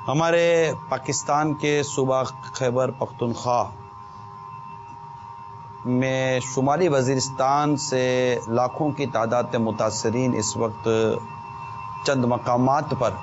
ہمارے پاکستان کے صوبہ خیبر پختونخوا میں شمالی وزیرستان سے لاکھوں کی تعداد میں متاثرین اس وقت چند مقامات پر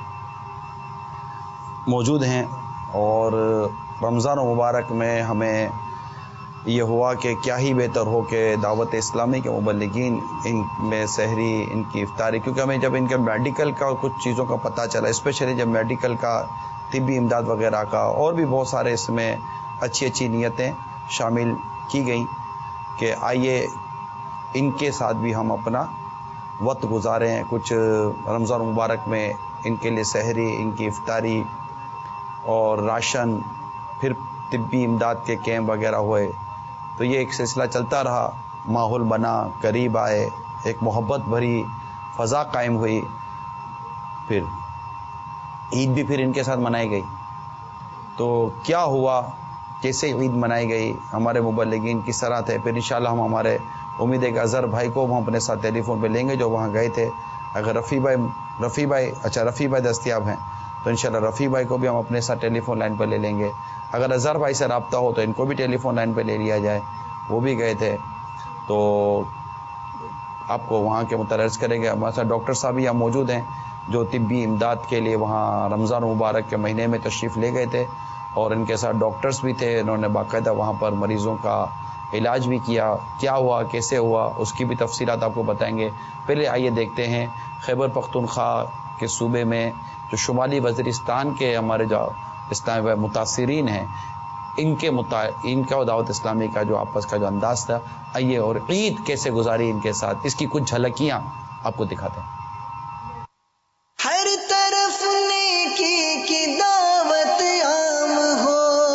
موجود ہیں، اور رمضان مبارک میں ہمیں یہ ہوا کہ کیا ہی بہتر ہو کہ دعوت اسلامی کے مبلغین ان میں سحری، ان کی افطاری، کیونکہ ہمیں جب ان کے میڈیکل کا کچھ چیزوں کا پتہ چلا، اسپیشلی جب میڈیکل کا، طبی امداد وغیرہ کا، اور بھی بہت سارے اس میں اچھی اچھی نیتیں شامل کی گئیں کہ آئیے ان کے ساتھ بھی ہم اپنا وقت گزاریں، کچھ رمضان مبارک میں ان کے لیے سحری، ان کی افطاری اور راشن، پھر طبی امداد کے کیمپ وغیرہ ہوئے، تو یہ ایک سلسلہ چلتا رہا، ماحول بنا، قریب آئے، ایک محبت بھری فضا قائم ہوئی۔ پھر عید بھی پھر ان کے ساتھ منائی گئی۔ تو کیا ہوا، کیسے عید منائی گئی، ہمارے مبلغین کس طرح تھے، پھر انشاءاللہ ہم ہمارے امید ہے کہ اظہر بھائی کو ہم اپنے ساتھ ٹیلی فون پہ لیں گے جو وہاں گئے تھے۔ اگر رفیع بھائی دستیاب ہیں تو انشاءاللہ رفیع بھائی کو بھی ہم اپنے ساتھ ٹیلی فون لائن پہ لے لیں گے۔ اگر اظہر بھائی سے رابطہ ہو تو ان کو بھی ٹیلی فون لائن پہ لے لیا جائے، وہ بھی گئے تھے۔ تو آپ کو وہاں کے متعلق کریں گے۔ ہمارے ساتھ ڈاکٹر صاحب بھی یہاں موجود ہیں جو طبی امداد کے لیے وہاں رمضان مبارک کے مہینے میں تشریف لے گئے تھے، اور ان کے ساتھ ڈاکٹرز بھی تھے، انہوں نے باقاعدہ وہاں پر مریضوں کا علاج بھی کیا۔ کیا ہوا، کیسے ہوا، اس کی بھی تفصیلات آپ کو بتائیں گے۔ پہلے آئیے دیکھتے ہیں خیبر پختونخوا کے صوبے میں جو شمالی وزیرستان کے ہمارے جو اسلامی متاثرین ہیں، ان کا دعوت اسلامی کا جو آپس کا جو انداز تھا، آئیے اور عید کیسے گزاری ان کے ساتھ، اس کی کچھ جھلکیاں آپ کو دکھاتے ہیں۔ ہر طرف نیکی کی دعوت عام ہو،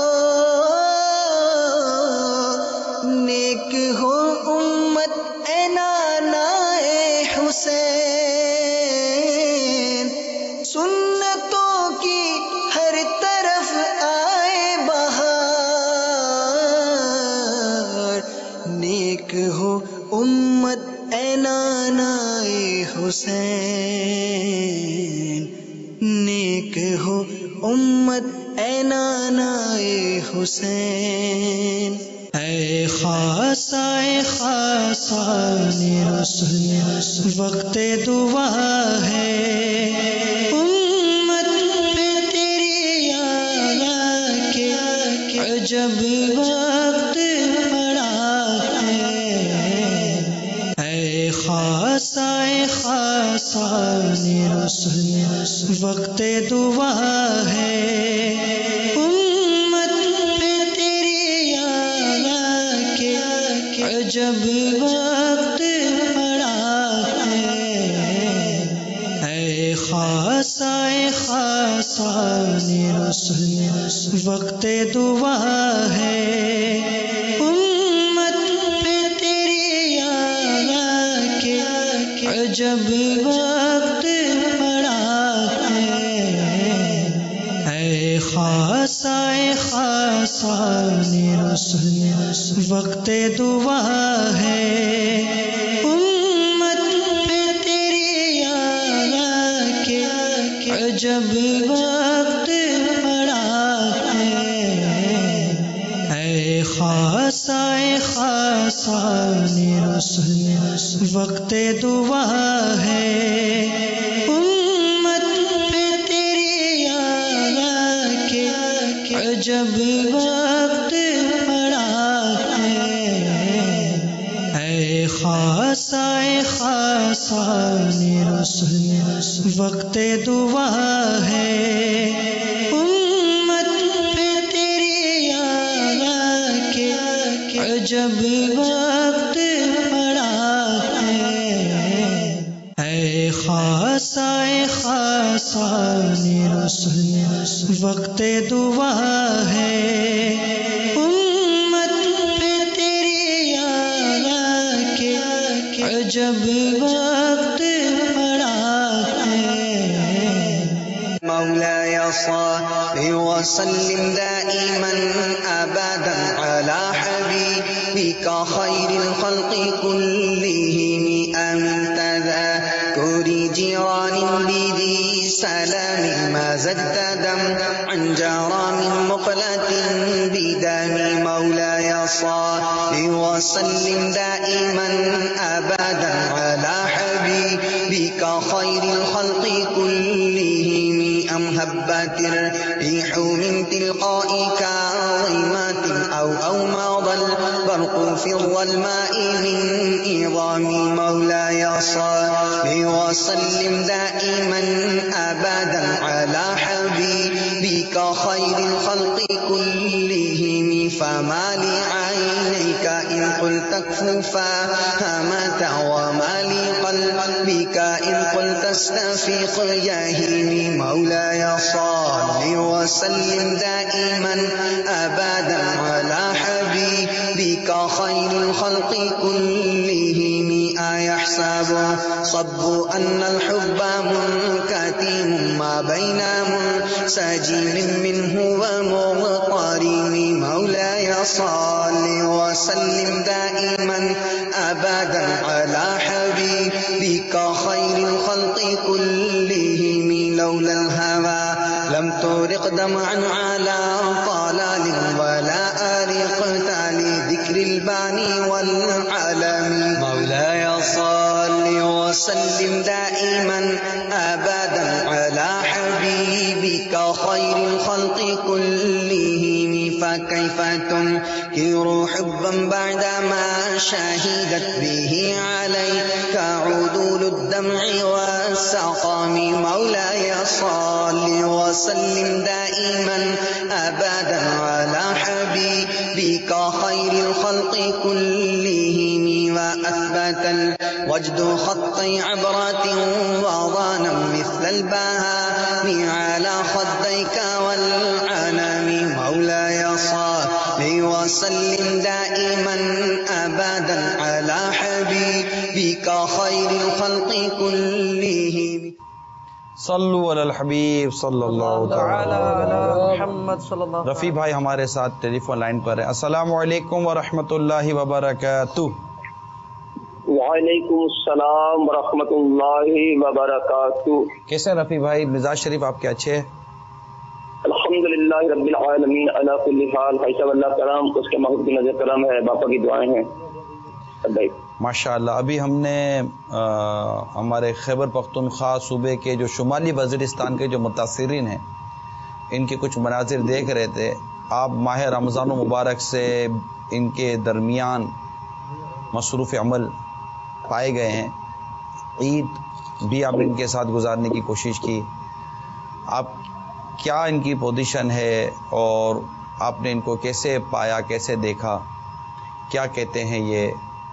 نیک ہو امت اے نانا اے حسین، سنتوں کی ہر طرف آئے بہار، نیک ہو امت اے نانا اے حسین، نیک ہو امت اے نانا اے حسین۔ اے خاصا رسول وقت دعا ہے، امت پہ تیری آیا کہ عجب وقت پڑا ہے۔ اے خاصا رسول وقت دعا ہے، امت پہ تیری آیا کہ عجب وقت پڑا ہے۔ اے خاصا رسول وقت دعا ہے، امت پہ تیری آیا کہ عجب وقت پڑا ہے۔ اے خاصا رسول وقت دعا ہے، امت پہ تیری آیا کہ عجب وقت پڑا ہے۔ اے خاصا رسول وقت دعا ہے، امت پہ تیری آیا کہ عجب وقت پڑا ہے۔ اے خاصا رسول وقت دعا ہے، امت پہ تیری آیا کہ عجب وقت پڑا ہے۔ اے خاصا رسول وقت دعا ہے، امت پہ تیری آیا کہ عجب وقت پڑا ہے۔ مولاي صل وسلم دائما ابدا على حبيبك خير الخلق كلهم، انت ذا كل جيران بذي سلام ما زدت دمعا جرى من مقلة بدم مولاي صل وسلم دائما أبدا على حبيبك خير الخلق كلهم أم هبت الريح من تلقاء كاظمات أو مضى البرق في الظلماء من إظام مولاي صل وسلم دائما أبدا على حبيبك خير الخلق كلهم فما لعينيك إن قلت كفوفا همت وما لقلبك إن قلت استفيق يهيم مولاي صل وسلم دائما أبدا على حبيبك خير الخلق كلهم أيحسب صب أن الحب منكتم ما بين منسجم منه ومغترم مولاي صل وسلم دائما أبدا على حبيبك خير الخلق كلهم لولا الهوى لم ترق دمعا على طلال ولا أرقت لذكر الباني والعالم مولاي صل وسلم دائما أبدا على حبيبك خير الخلق كلهم فكيف تنكر حبا بعدما شهدت به عليك عدول الدمع والسقام مولاي صل وسلم دائما أبدا على حبيبك خير الخلق كلهم وأثبت الوجد خطي عبرات وضانا مثل البهام على خديك والعنم مولاي صل وسلم دائما أبدا على حبيبك خير الخلق كلهم صلو علی الحبیب صلی اللہ تعالی علی محمد صلی اللہ. رفیع بھائی ہمارے ساتھ ٹیلی فون لائن پر ہے. السلام علیکم ورحمۃ اللہ وبرکاتہ. وعلیکم السلام ورحمۃ اللہ وبرکاتہ. کیسے رفیع بھائی؟ مزاج شریف آپ کے اچھے؟ الحمدللہ رب العالمین علی کل حال. حیث اللہ کرام اس کے محبوب کی نظر کرم ہے. باپا کی دعائیں ہیں. ماشاء اللہ. ابھی ہم نے ہمارے خیبر پختونخوا صوبے کے جو شمالی وزیرستان کے جو متاثرین ہیں ان کے کچھ مناظر دیکھ رہے تھے. آپ ماہ رمضان المبارک سے ان کے درمیان مصروف عمل پائے گئے ہیں. عید بھی آپ نے ان کے ساتھ گزارنے کی کوشش کی. آپ کیا ان کی پوزیشن ہے اور آپ نے ان کو کیسے پایا، کیسے دیکھا، کیا کہتے ہیں یہ؟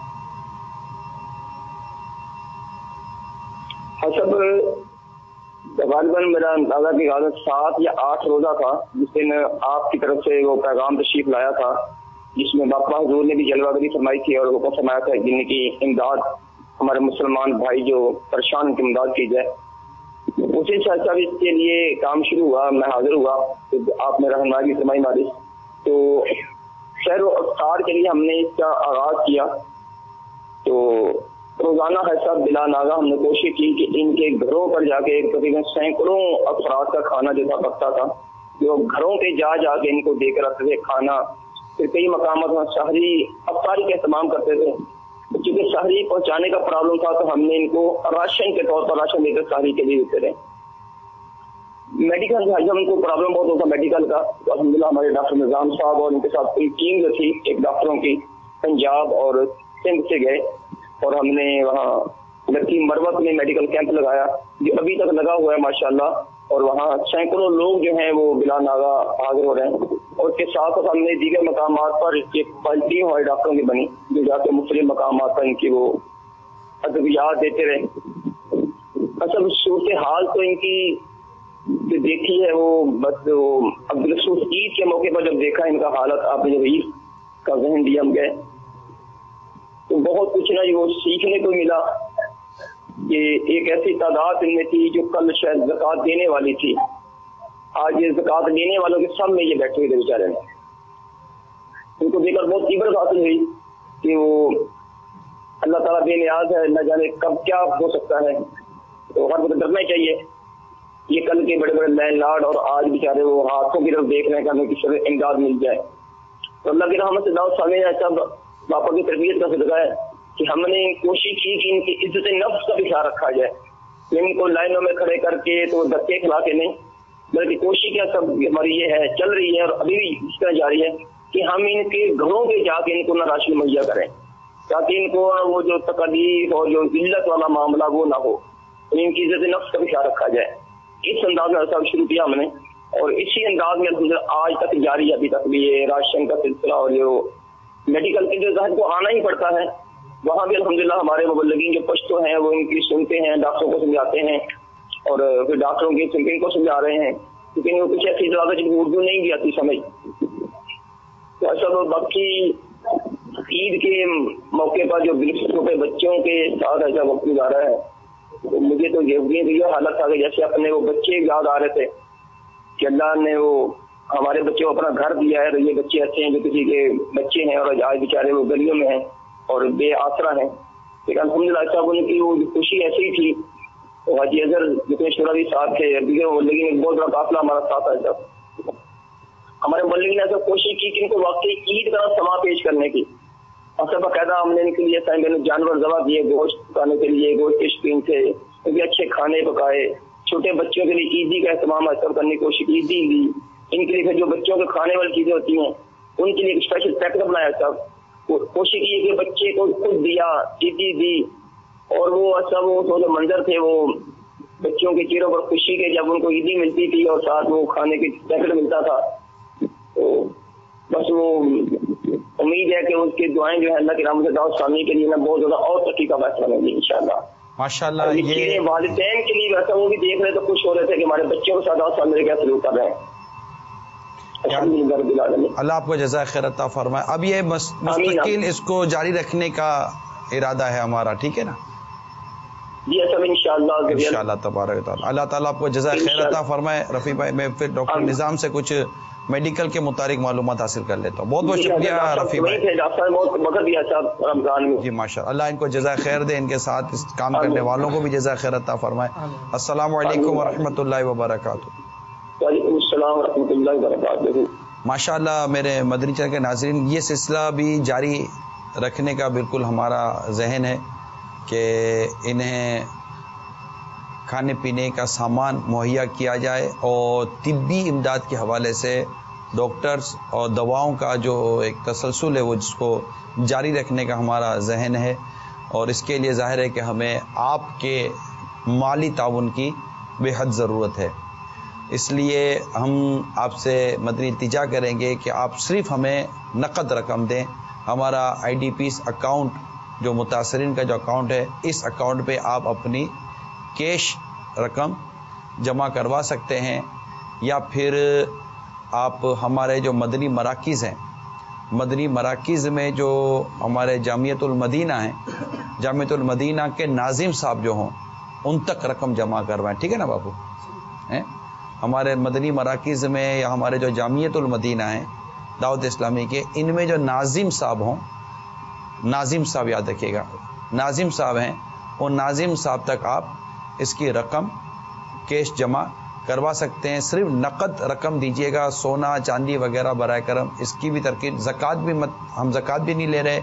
حسب غالباً میرا اندازہ کی غالب 7 یا 8 روزہ تھا جس دن آپ کی طرف سے وہ پیغام تشریف لایا تھا جس میں باپا حضور نے بھی جلوہ گری فرمائی تھی اور حکم فرمایا تھا جن کی امداد ہمارے مسلمان بھائی جو پریشان ان کی امداد کی جائے. اسی ساتھ اس کے لیے کام شروع ہوا. میں حاضر ہوا تو آپ نے رہنمائی فرمائی ماری تو شہر و افطار کے لیے ہم نے اس کا آغاز کیا. تو روزانہ ایسا بلا ناغہ ہم نے کوشش کی کہ ان کے گھروں پر جا کے تقریباً سینکڑوں افراد کا کھانا جو تھا پکتا تھا جو گھروں پہ جا کے ان کو دے کر رکھتے تھے کھانا. پھر کئی مقامات میں شہری افطاری کا اہتمام کرتے تھے. چونکہ شہری پہنچانے کا پرابلم تھا تو ہم نے ان کو راشن کے طور پر راشن دے کر شہری کے لیے دیتے رہے. میڈیکل کا جب ان کو پرابلم بہت ہوتا میڈیکل کا تو الحمدللہ ہمارے ڈاکٹر نظام صاحب اور ان کے ساتھ پوری ٹیم جو تھی ایک ڈاکٹروں کی پنجاب اور سندھ سے گئے اور ہم نے وہاں لکی مروت میں میڈیکل کیمپ لگایا جو ابھی تک لگا ہوا ہے ماشاءاللہ. اور وہاں سینکڑوں لوگ جو ہیں وہ بلا ناغہ حاضر ہو رہے ہیں. اور اس کے ساتھ ہم نے دیگر مقامات پر ایک پلٹی ہمارے ڈاکٹروں کی بنی جو جا کے مختلف مقامات پر ان کی وہ ادویات دیتے رہے. اصل صورتحال تو ان کی جو دیکھی ہے وہ بس عبدالرسول عید کے موقع پر جب دیکھا ان کا حالت آپ نے جب عید کا ذہن دیا ہم گئے تو بہت کچھ نہ وہ سیکھنے کو ملا کہ ایک ایسی تعداد ان میں تھی جو کل شاید زکوٰۃ دینے والی تھی. آج یہ زکوٰۃ لینے والوں کے سب میں یہ بیٹھے ہوئے تھے بیچارے. ان کو دیکھ کر بہت عبرت حاصل ہوئی کہ وہ اللہ تعالیٰ بے نیاز ہے، نہ جانے کب کیا ہو سکتا ہے. تو ہر وقت ڈرنا چاہیے. یہ کل کے بڑے بڑے لینڈ لارڈ اور آج بیچارے وہ ہاتھوں کی طرف دیکھ رہے ہیں کہ ہمیں کسی طرح امداد مل جائے. تو اللہ کی رحمت سے داؤد صاحب ایسا باپا کی تربیت کا صدقہ ہے کہ ہم نے کوشش کی کہ ان کی عزت نفس کا بھی خیال رکھا جائے. ان کو لائنوں میں کھڑے کر کے تو دھکے کھلا کے نہیں، بلکہ کوشش کیا سب ہماری یہ ہے چل رہی ہے اور ابھی بھی اس طرح جاری ہے کہ ہم ان کے گھروں پہ جا کے ان کو نہ راشن مہیا کریں تاکہ ان کو وہ جو تکلیف اور جو ذلت والا معاملہ وہ نہ ہو، ان کی عزت نفس کا بھی خیال رکھا جائے. اس انداز میں ایسا شروع کیا ہم نے اور اسی انداز میں آج تک جاری ہے. ابھی تک بھی یہ راشن کا سلسلہ اور جو میڈیکل کے جو ذہن کو آنا ہی پڑتا ہے وہاں بھی الحمدللہ ہمارے مبلغین جو پشتو ہیں وہ ان کی سنتے ہیں، ڈاکٹروں کو سمجھاتے ہیں اور پھر ڈاکٹروں کی تھنکنگ کو سمجھا رہے ہیں، لیکن وہ کچھ ایسی زیادہ جن کو اردو نہیں بھی آتی سمجھ. تو ایسا باقی عید کے موقع پر جو چھوٹے بچوں کے ساتھ ایسا وقت گزارا ہے تو مجھے تو یہ حالت تھا کہ جیسے اپنے وہ بچے یاد آ رہے تھے کہ اللہ نے وہ ہمارے بچے کو اپنا گھر دیا ہے. تو یہ بچے ایسے ہیں جو کسی کے بچے ہیں اور آج بیچارے وہ گلیوں میں ہیں اور بے آسرا ہیں. لیکن الحمدللہ صاحب ان کی وہ خوشی ایسی ہی تھی. حاجی اظہر جتنے شعرا بھی ساتھ تھے، لیکن ایک بہت بڑا قافلہ ہمارا ساتھ ہے. سب ہمارے ملک نے ایسا کوشش کی کہ ان کو واقعی عید کا سما پیش کرنے کی. اور باقاعدہ ہم نے ان کے لیے جانور ذبح دیے گوشت پکانے کے لیے، گوشت کے شوقین تھے، ان کے اچھے کھانے پکائے. چھوٹے بچوں کے لیے عیدی کا اہتمام ایسا کرنے کی کوشش، عیدی دی ان کے لیے جو بچوں کے کھانے والی چیزیں ہوتی ہیں ان کے لیے ایک اسپیشل پیکٹ بنایا. سب کوشش کی کہ بچے کو خود دیا، عیدی دی اور وہ سب وہ جو منظر تھے وہ بچوں کے چہروں پر خوشی کے جب ان کو عیدی ملتی تھی اور ساتھ وہ کھانے کے پیکٹ ملتا تھا. تو بس وہ امید ہے کہ اس کی دعائیں جو ہے اللہ کی رحمت سے داؤد ثانی کے لیے نا بہت زیادہ اور ترقی کا فیصلہ ہوگی انشاءاللہ. ماشاءاللہ. یہ والدین کے لیے ویسا وہ بھی دیکھ رہے تو خوش ہو رہے تھے کہ ہمارے بچوں کے ساتھ داؤد ثانی کیا سلوک کر رہے ہیں. اللہ آپ کو جزائے خیر عطا فرمائے. اب یہ مستقل اس کو جاری رکھنے کا ارادہ ہے ہمارا، ٹھیک ہے نا؟ جی سب انشاءاللہ تبارک تعالیٰ. اللہ تعالیٰ آپ کو جزائے خیر عطا فرمائے. رفیع بھائی میں پھر ڈاکٹر نظام سے کچھ میڈیکل کے متعلق معلومات حاصل کر لیتا ہوں. بہت بہت شکریہ رفیع بھائی. جی ماشاء اللہ ان کو جزائے خیر دے، ان کے ساتھ اس کام کرنے والوں کو بھی جزائے خیر عطا فرمائے. السلام علیکم ورحمۃ اللہ وبرکاتہ. وعلیکم السلام ورحمۃ اللہ وبرکاتہ. ماشاء اللہ میرے مدنی چینل کے ناظرین، یہ سلسلہ بھی جاری رکھنے کا بالکل ہمارا ذہن ہے کہ انہیں کھانے پینے کا سامان مہیا کیا جائے اور طبی امداد کے حوالے سے ڈاکٹرز اور دواؤں کا جو ایک تسلسل ہے وہ جس کو جاری رکھنے کا ہمارا ذہن ہے. اور اس کے لیے ظاہر ہے کہ ہمیں آپ کے مالی تعاون کی بے حد ضرورت ہے. اس لیے ہم آپ سے مدنی التجا کریں گے کہ آپ صرف ہمیں نقد رقم دیں. ہمارا آئی ڈی پیز اکاؤنٹ جو متاثرین کا جو اکاؤنٹ ہے، اس اکاؤنٹ پہ آپ اپنی کیش رقم جمع کروا سکتے ہیں، یا پھر آپ ہمارے جو مدنی مراکز ہیں، مدنی مراکز میں جو ہمارے جامعۃ المدینہ ہیں، جامعۃ المدینہ کے ناظم صاحب جو ہوں ان تک رقم جمع کروائیں. ٹھیک ہے نا بابو؟ ہمارے مدنی مراکز میں یا ہمارے جو جامعۃ المدینہ ہیں دعوت اسلامی کے، ان میں جو ناظم صاحب ہوں، ناظم صاحب یاد رکھیے گا، ناظم صاحب ہیں، ان ناظم صاحب تک آپ اس کی رقم کیش جمع کروا سکتے ہیں. صرف نقد رقم دیجیے گا، سونا چاندی وغیرہ برائے کرم اس کی بھی ترکیب. زکوٰۃ بھی ہم زکوٰۃ بھی نہیں لے رہے،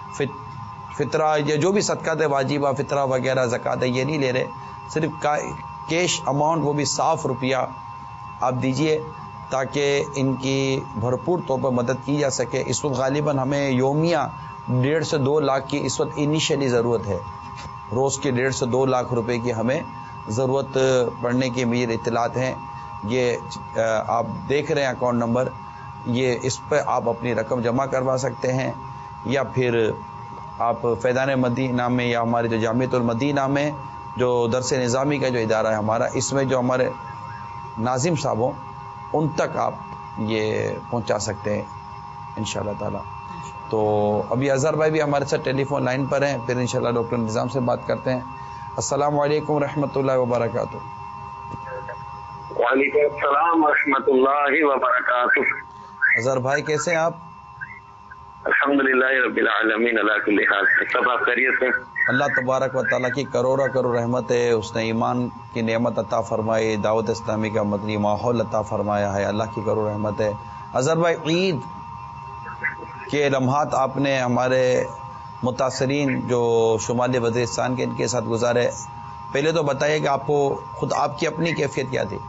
فطرہ یا جو بھی صدقات واجبہ فطرہ وغیرہ زکوٰۃ ہے یہ نہیں لے رہے. صرف کیش اماؤنٹ وہ بھی صاف روپیہ آپ دیجئے تاکہ ان کی بھرپور طور پر مدد کی جا سکے. اس وقت غالباً ہمیں یومیہ 1.5 سے 2 لاکھ کی اس وقت انیشیلی ضرورت ہے. روز کے 1.5 سے 2 لاکھ روپے کی ہمیں ضرورت پڑنے کی میری اطلاعات ہیں. یہ آپ دیکھ رہے ہیں اکاؤنٹ نمبر، یہ اس پہ آپ اپنی رقم جمع کروا سکتے ہیں، یا پھر آپ فیضان مدینہ میں یا ہمارے جو جامعۃ المدینہ میں جو درس نظامی کا جو ادارہ ہے ہمارا، اس میں جو ہمارے ناظم صاحب ہوں ان تک آپ یہ پہنچا سکتے ہیں انشاءاللہ تعالی. تو ابھی اظہر بھائی بھی ہمارے ساتھ ٹیلی فون لائن پر ہیں، پھر انشاءاللہ ڈاکٹر نظام سے بات کرتے ہیں. السلام علیکم ورحمۃ اللہ وبرکاتہ. وعلیکم السلام ورحمۃ اللہ وبرکاتہ. اظہر بھائی کیسے ہیں آپ؟ الحمدللہ رب العالمین علی کل حال. سب آپ خیریت سے؟ اللہ تبارک و تعالیٰ کی کروڑوں کروڑ رحمت ہے. اس نے ایمان کی نعمت عطا فرمائی, دعوت اسلامی کا مدنی ماحول عطا فرمایا ہے. اللہ کی کروڑ رحمت ہے. اظہر بھائی, عید کے لمحات آپ نے ہمارے متاثرین جو شمالی وزیرستان کے ان کے ساتھ گزارے. پہلے تو بتائیے کہ آپ کو خود آپ کی اپنی کیفیت کیا تھی؟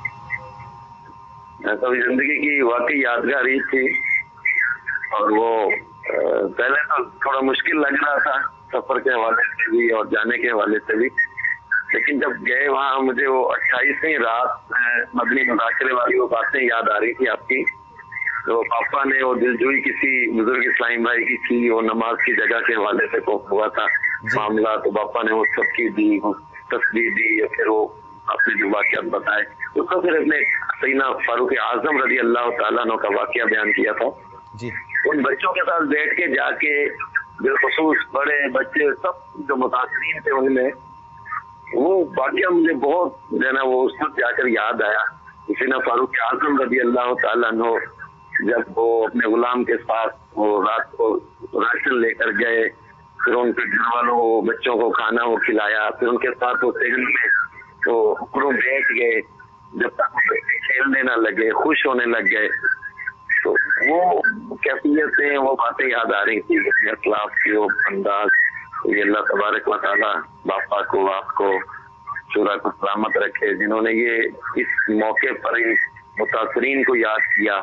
کبھی زندگی کی واقعی یادگار عید تھی, اور وہ پہلے تو تھوڑا مشکل لگ رہا تھا سفر کے حوالے سے بھی اور جانے کے حوالے سے بھی, لیکن جب گئے وہاں مجھے وہ 28ویں رات مدنی مذاکرے والی وہ باتیں یاد آ رہی تھی آپ کی. تو پاپا نے وہ دلجوئی کسی بزرگ اسلام بھائی کی تھی, وہ نماز کی جگہ کے حوالے سے ہوا تھا معاملہ, تو پاپا نے وہ سب کی دی, تصویر دی, پھر وہ آپ نے جو واقعات بتائے اس کو پھر اپنے سیدنا فاروق اعظم رضی اللہ تعالیٰ عنہ کا واقعہ بیان کیا تھا. ان بچوں کے ساتھ بیٹھ کے جا کے بالخصوص بڑے بچے سب جو متاثرین تھے ان میں, وہ واقعہ مجھے بہت جو ہے نا وہ اس وقت جا کر یاد آیا. سیدنا فاروق اعظم رضی اللہ تعالیٰ عنہ جب وہ اپنے غلام کے ساتھ وہ رات کو راشن لے کر گئے, پھر ان کے گھر والوں کو بچوں کو کھانا وہ کھلایا, پھر ان کے ساتھ وہ سہن میں تو اوپروں بیٹھ گئے, جب تک کھیلنے نہ لگے, خوش ہونے لگ گئے. تو وہ کیفیتیں وہ باتیں یاد آ رہی تھی, اخلاق کی وہ انداز. یہ اللہ تبارک و تعالیٰ باپا کو آپ کو شورا کو سلامت رکھے, جنہوں نے یہ اس موقع پر متاثرین کو یاد کیا.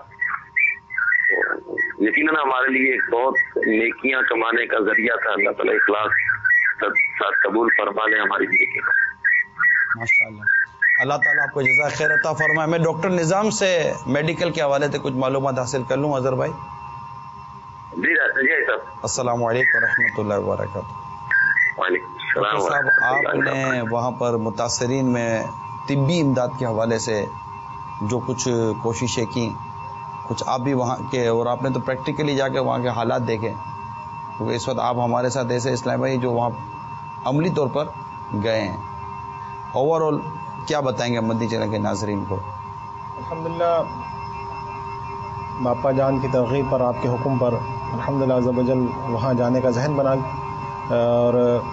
یقیناً ہمارے لیے ایک بہت نیکیاں کمانے کا ذریعہ تھا. اللہ تعالیٰ اخلاص ساتھ قبول فرما لے ہماری نیکی کو. ماشاءاللہ, اللہ تعالیٰ آپ کو جزائے خیر عطا فرمائے. میں ڈاکٹر نظام سے میڈیکل کے حوالے سے کچھ معلومات حاصل کر لوں اظہر بھائی؟ جی صاحب. السلام علیکم ورحمۃ اللہ وبرکاتہ. وعلیکم السلام صاحب, آپ نے وہاں پر متاثرین میں طبی امداد کے حوالے سے جو کچھ کوششیں کی, کچھ آپ بھی وہاں کے, اور آپ نے تو پریکٹیکلی جا کے وہاں کے حالات دیکھے, کیونکہ اس وقت آپ ہمارے ساتھ ایسے اسلام بھائی جو وہاں عملی طور پر گئے ہیں. اوور آل کیا بتائیں گے مدنی چینل کے ناظرین کو؟ الحمدللہ باپا جان کی ترغیب پر, آپ کے حکم پر الحمدللہ عز و جل وہاں جانے کا ذہن بنا, اور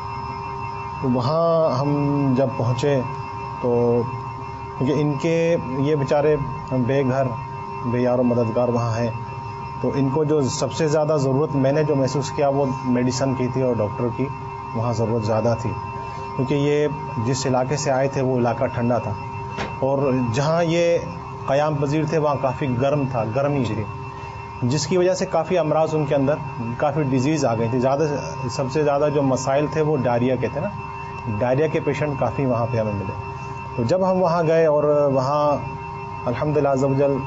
وہاں ہم جب پہنچے تو کیونکہ ان کے یہ بیچارے بے گھر بے یار و مددگار وہاں ہیں, تو ان کو جو سب سے زیادہ ضرورت میں نے جو محسوس کیا وہ میڈیسن کی تھی اور ڈاکٹر کی وہاں ضرورت زیادہ تھی, کیونکہ یہ جس علاقے سے آئے تھے وہ علاقہ ٹھنڈا تھا, اور جہاں یہ قیام پذیر تھے وہاں کافی گرم تھا, گرمی تھی, جس کی وجہ سے کافی امراض ان کے اندر کافی ڈیزیز آ گئی تھی. سب سے زیادہ جو مسائل تھے وہ ڈائریا کے تھے نا, ڈائریا کے پیشنٹ کافی وہاں پہ ہمیں ملے. تو جب ہم وہاں گئے اور وہاں الحمدللہ عز و جل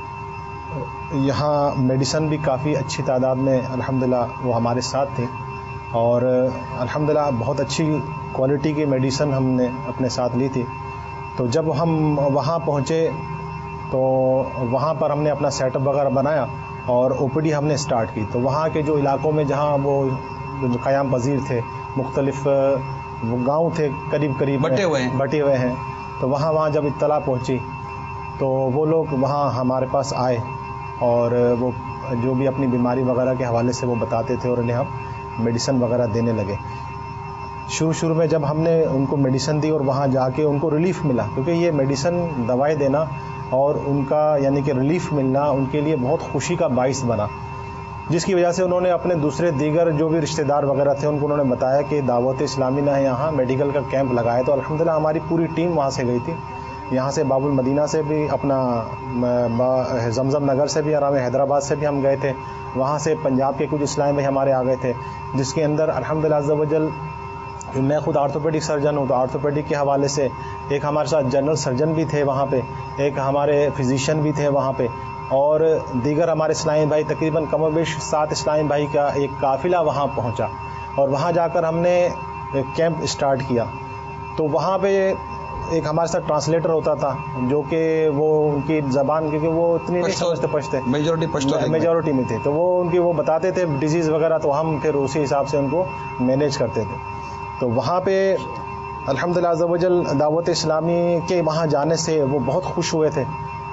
یہاں میڈیسن بھی کافی اچھی تعداد میں الحمدللہ وہ ہمارے ساتھ تھے, اور الحمدللہ بہت اچھی کوالٹی کی میڈیسن ہم نے اپنے ساتھ لی تھی. تو جب ہم وہاں پہنچے تو وہاں پر ہم نے اپنا سیٹ اپ وغیرہ بنایا اور او پی ڈی ہم نے اسٹارٹ کی. تو وہاں کے جو علاقوں میں جہاں وہ قیام پذیر تھے, مختلف گاؤں تھے قریب بٹے ہوئے ہیں, تو وہاں جب اطلاع پہنچی تو وہ لوگ وہاں ہمارے پاس آئے, اور وہ جو بھی اپنی بیماری وغیرہ کے حوالے سے وہ بتاتے تھے, اور انہیں ہم میڈیسن وغیرہ دینے لگے. شروع میں جب ہم نے ان کو میڈیسن دی اور وہاں جا کے ان کو ریلیف ملا, کیونکہ یہ میڈیسن دوائی دینا اور ان کا یعنی کہ ریلیف ملنا ان کے لیے بہت خوشی کا باعث بنا, جس کی وجہ سے انہوں نے اپنے دوسرے دیگر جو بھی رشتہ دار وغیرہ تھے ان کو انہوں نے بتایا کہ دعوت اسلامی نے یہاں میڈیکل کا کیمپ لگایا. تو الحمدللہ ہماری پوری ٹیم وہاں سے گئی تھی, یہاں سے باب المدینہ سے بھی, اپنا زمزم نگر سے بھی, آرام حیدرآباد سے بھی ہم گئے تھے, وہاں سے پنجاب کے کچھ اسلام بھائی ہمارے آ گئے تھے, جس کے اندر الحمدللہ عز و جل میں خود آرتھوپیڈک سرجن ہوں, تو آرتھوپیڈک کے حوالے سے ایک ہمارے ساتھ جنرل سرجن بھی تھے وہاں پہ, ایک ہمارے فزیشین بھی تھے وہاں پہ, اور دیگر ہمارے اسلامی بھائی تقریباً کم و بیش 7 اسلامی بھائی کا ایک قافلہ وہاں پہنچا, اور وہاں جا کر ہم نے کیمپ اسٹارٹ کیا. تو وہاں پہ ایک ہمارے ساتھ ٹرانسلیٹر ہوتا تھا جو کہ وہ ان کی زبان, کیونکہ وہ اتنی نہیں سمجھتے پشتے, میجورٹی میں تھے, تو وہ ان کی وہ بتاتے تھے ڈیزیز وغیرہ, تو ہم پھر اسی حساب سے ان کو مینیج کرتے تھے. تو وہاں پہ الحمدللہ عز و جل دعوت اسلامی کے وہاں جانے سے وہ بہت خوش ہوئے تھے,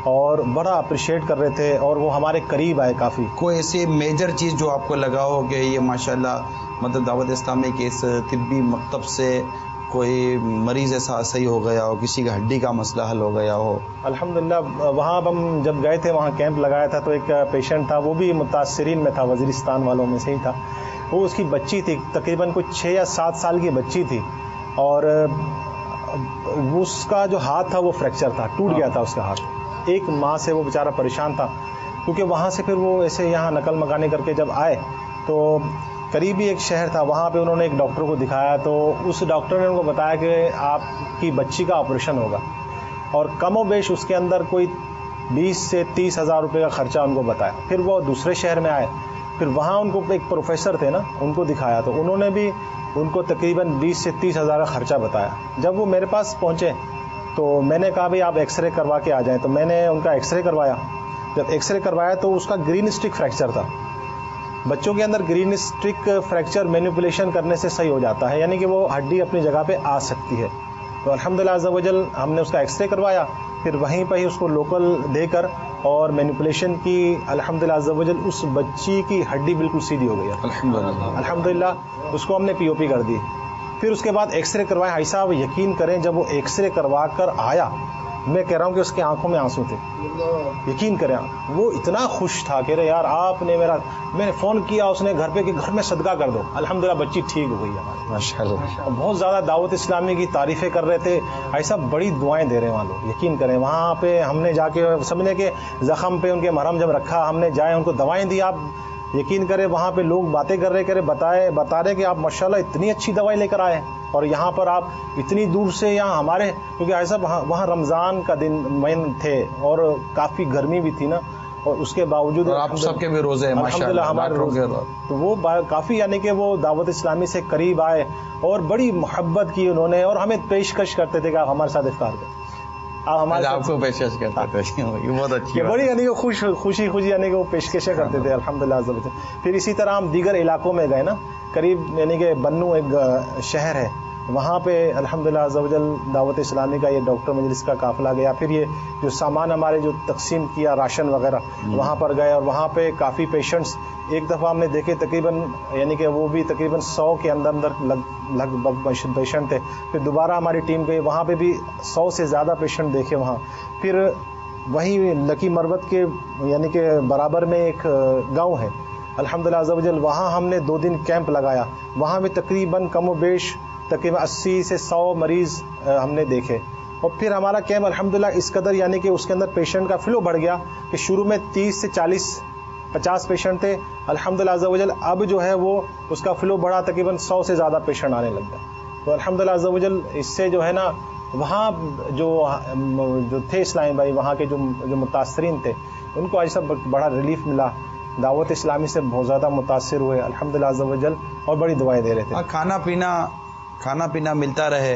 اور بڑا اپریشیٹ کر رہے تھے اور وہ ہمارے قریب آئے کافی. کوئی ایسی میجر چیز جو آپ کو لگا ہو کہ یہ ماشاءاللہ مطلب دعوت اسلامی کے اس طبی مکتب سے کوئی مریض ایسا صحیح ہو گیا ہو, کسی کا ہڈی کا مسئلہ حل ہو گیا ہو؟ الحمدللہ وہاں ہم جب گئے تھے وہاں کیمپ لگایا تھا تو ایک پیشنٹ تھا, وہ بھی متاثرین میں تھا, وزیرستان والوں میں سے ہی تھا. وہ اس کی بچی تھی, تقریباً کچھ 6 یا 7 سال کی بچی تھی, اور اس کا جو ہاتھ تھا وہ فریکچر تھا, ٹوٹ گیا تھا اس کا ہاتھ. ایک ماہ سے وہ بیچارہ پریشان تھا, کیونکہ وہاں سے پھر وہ ایسے یہاں نقل مکانی کر کے جب آئے تو قریبی ایک شہر تھا, وہاں پہ انہوں نے ایک ڈاکٹر کو دکھایا تو اس ڈاکٹر نے ان کو بتایا کہ آپ کی بچی کا آپریشن ہوگا, اور کم و بیش اس کے اندر کوئی 20 سے 30 ہزار روپے کا خرچہ ان کو بتایا. پھر وہ دوسرے شہر میں آئے, پھر وہاں ان کو ایک پروفیسر تھے نا, ان کو دکھایا تو انہوں نے بھی ان کو تقریباً 20 سے 30 ہزار کا خرچہ بتایا. جب وہ میرے پاس پہنچے تو میں نے کہا بھائی آپ ایکس رے کروا کے آ جائیں, تو میں نے ان کا ایکس رے کروایا. جب ایکس رے کروایا تو اس کا گرین اسٹک فریکچر تھا. بچوں کے اندر گرین اسٹک فریکچر مینیپولیشن کرنے سے صحیح ہو جاتا ہے, یعنی کہ وہ ہڈی اپنی جگہ پہ آ سکتی ہے. تو الحمدللہ عز و جل ہم نے اس کا ایکس رے کروایا, پھر وہیں پہ ہی اس کو لوکل دے کر اور مینیپولیشن کی. الحمدللہ عز و جل اس بچی کی ہڈی بالکل سیدھی ہو گئی الحمدللہ. اس کو ہم نے پی او پی کر دی. پھر اس کے بعد ایکس رے کروایا. بھائی صاحب یقین کریں جب وہ ایکس رے کروا کر آیا, میں کہہ رہا ہوں کہ اس کی آنکھوں میں آنسو تھے. یقین کریں وہ اتنا خوش تھا کہ یار آپ نے میں نے فون کیا اس نے گھر پہ کہ گھر میں صدقہ کر دو. الحمدللہ بچی ٹھیک ہو گئی ہماری ماشاءاللہ. بہت زیادہ دعوت اسلامی کی تعریفیں کر رہے تھے, ایسا بڑی دعائیں دے رہے ہیں وہاں لوگ. یقین کریں وہاں پہ ہم نے جا کے سمجھنے کے زخم پہ ان کے مرہم جب رکھا, ہم نے جائے ان کو دوائیں دی. آپ یقین کریں وہاں پہ لوگ باتیں کر رہے بتا رہے کہ آپ ماشاءاللہ اتنی اچھی دوائی لے کر آئے, اور یہاں پر آپ اتنی دور سے یہاں ہمارے, کیونکہ ایسا وہاں رمضان کا دن مہین تھے اور کافی گرمی بھی تھی نا, اور اس کے باوجود آپ سب کے بھی روزے ہیں الحمدللہ ہمارے روزے. تو وہ کافی یعنی کہ وہ دعوت اسلامی سے قریب آئے اور بڑی محبت کی انہوں نے, اور ہمیں پیشکش کرتے تھے کہ آپ ہمارے ساتھ افطار کریں. آپ کو پیشکش کرتے تھے, بہت اچھی بڑی یعنی کہ خوشی یعنی کہ وہ پیشکشیں کرتے تھے الحمدللہ عز و جل. پھر اسی طرح ہم دیگر علاقوں میں گئے نا, قریب یعنی کہ بنو ایک شہر ہے, وہاں پہ الحمدللہ عز و جل دعوت اسلامی کا یہ ڈاکٹر مجلس کا قافلہ گیا. پھر یہ جو سامان ہمارے جو تقسیم کیا راشن وغیرہ, وہاں پر گئے, اور وہاں پہ کافی پیشنٹس ایک دفعہ ہم نے دیکھے تقریباً یعنی کہ وہ بھی تقریباً 100 کے اندر لگ بھگ پیشنٹ تھے. پھر دوبارہ ہماری ٹیم گئی, وہاں پہ بھی 100 سے زیادہ پیشنٹ دیکھے وہاں. پھر وہیں لکی مروت کے یعنی کہ برابر میں ایک گاؤں ہے الحمدللہ عز و جل, وہاں ہم نے 2 دن کیمپ لگایا. وہاں بھی تقریباً کم و بیش تقریباً 80 سے 100 مریض ہم نے دیکھے. اور پھر ہمارا کیمپ الحمدللہ اس قدر یعنی کہ اس کے اندر پیشنٹ کا فلو بڑھ گیا کہ شروع میں 30 سے 40-50 پیشنٹ تھے. الحمدللہ عز و جل اب جو ہے وہ اس کا فلو بڑھا, تقریباً 100 سے زیادہ پیشنٹ آنے لگ گئے. تو الحمدللہ عز و جل اس سے جو ہے نا وہاں جو تھے اسلامی بھائی وہاں کے جو متاثرین تھے, ان کو ایسا بڑا ریلیف ملا. دعوت اسلامی سے بہت زیادہ متاثر ہوئے الحمدللہ عز و جل, اور بڑی دعائیں دے رہے تھے. کھانا پینا ملتا رہے,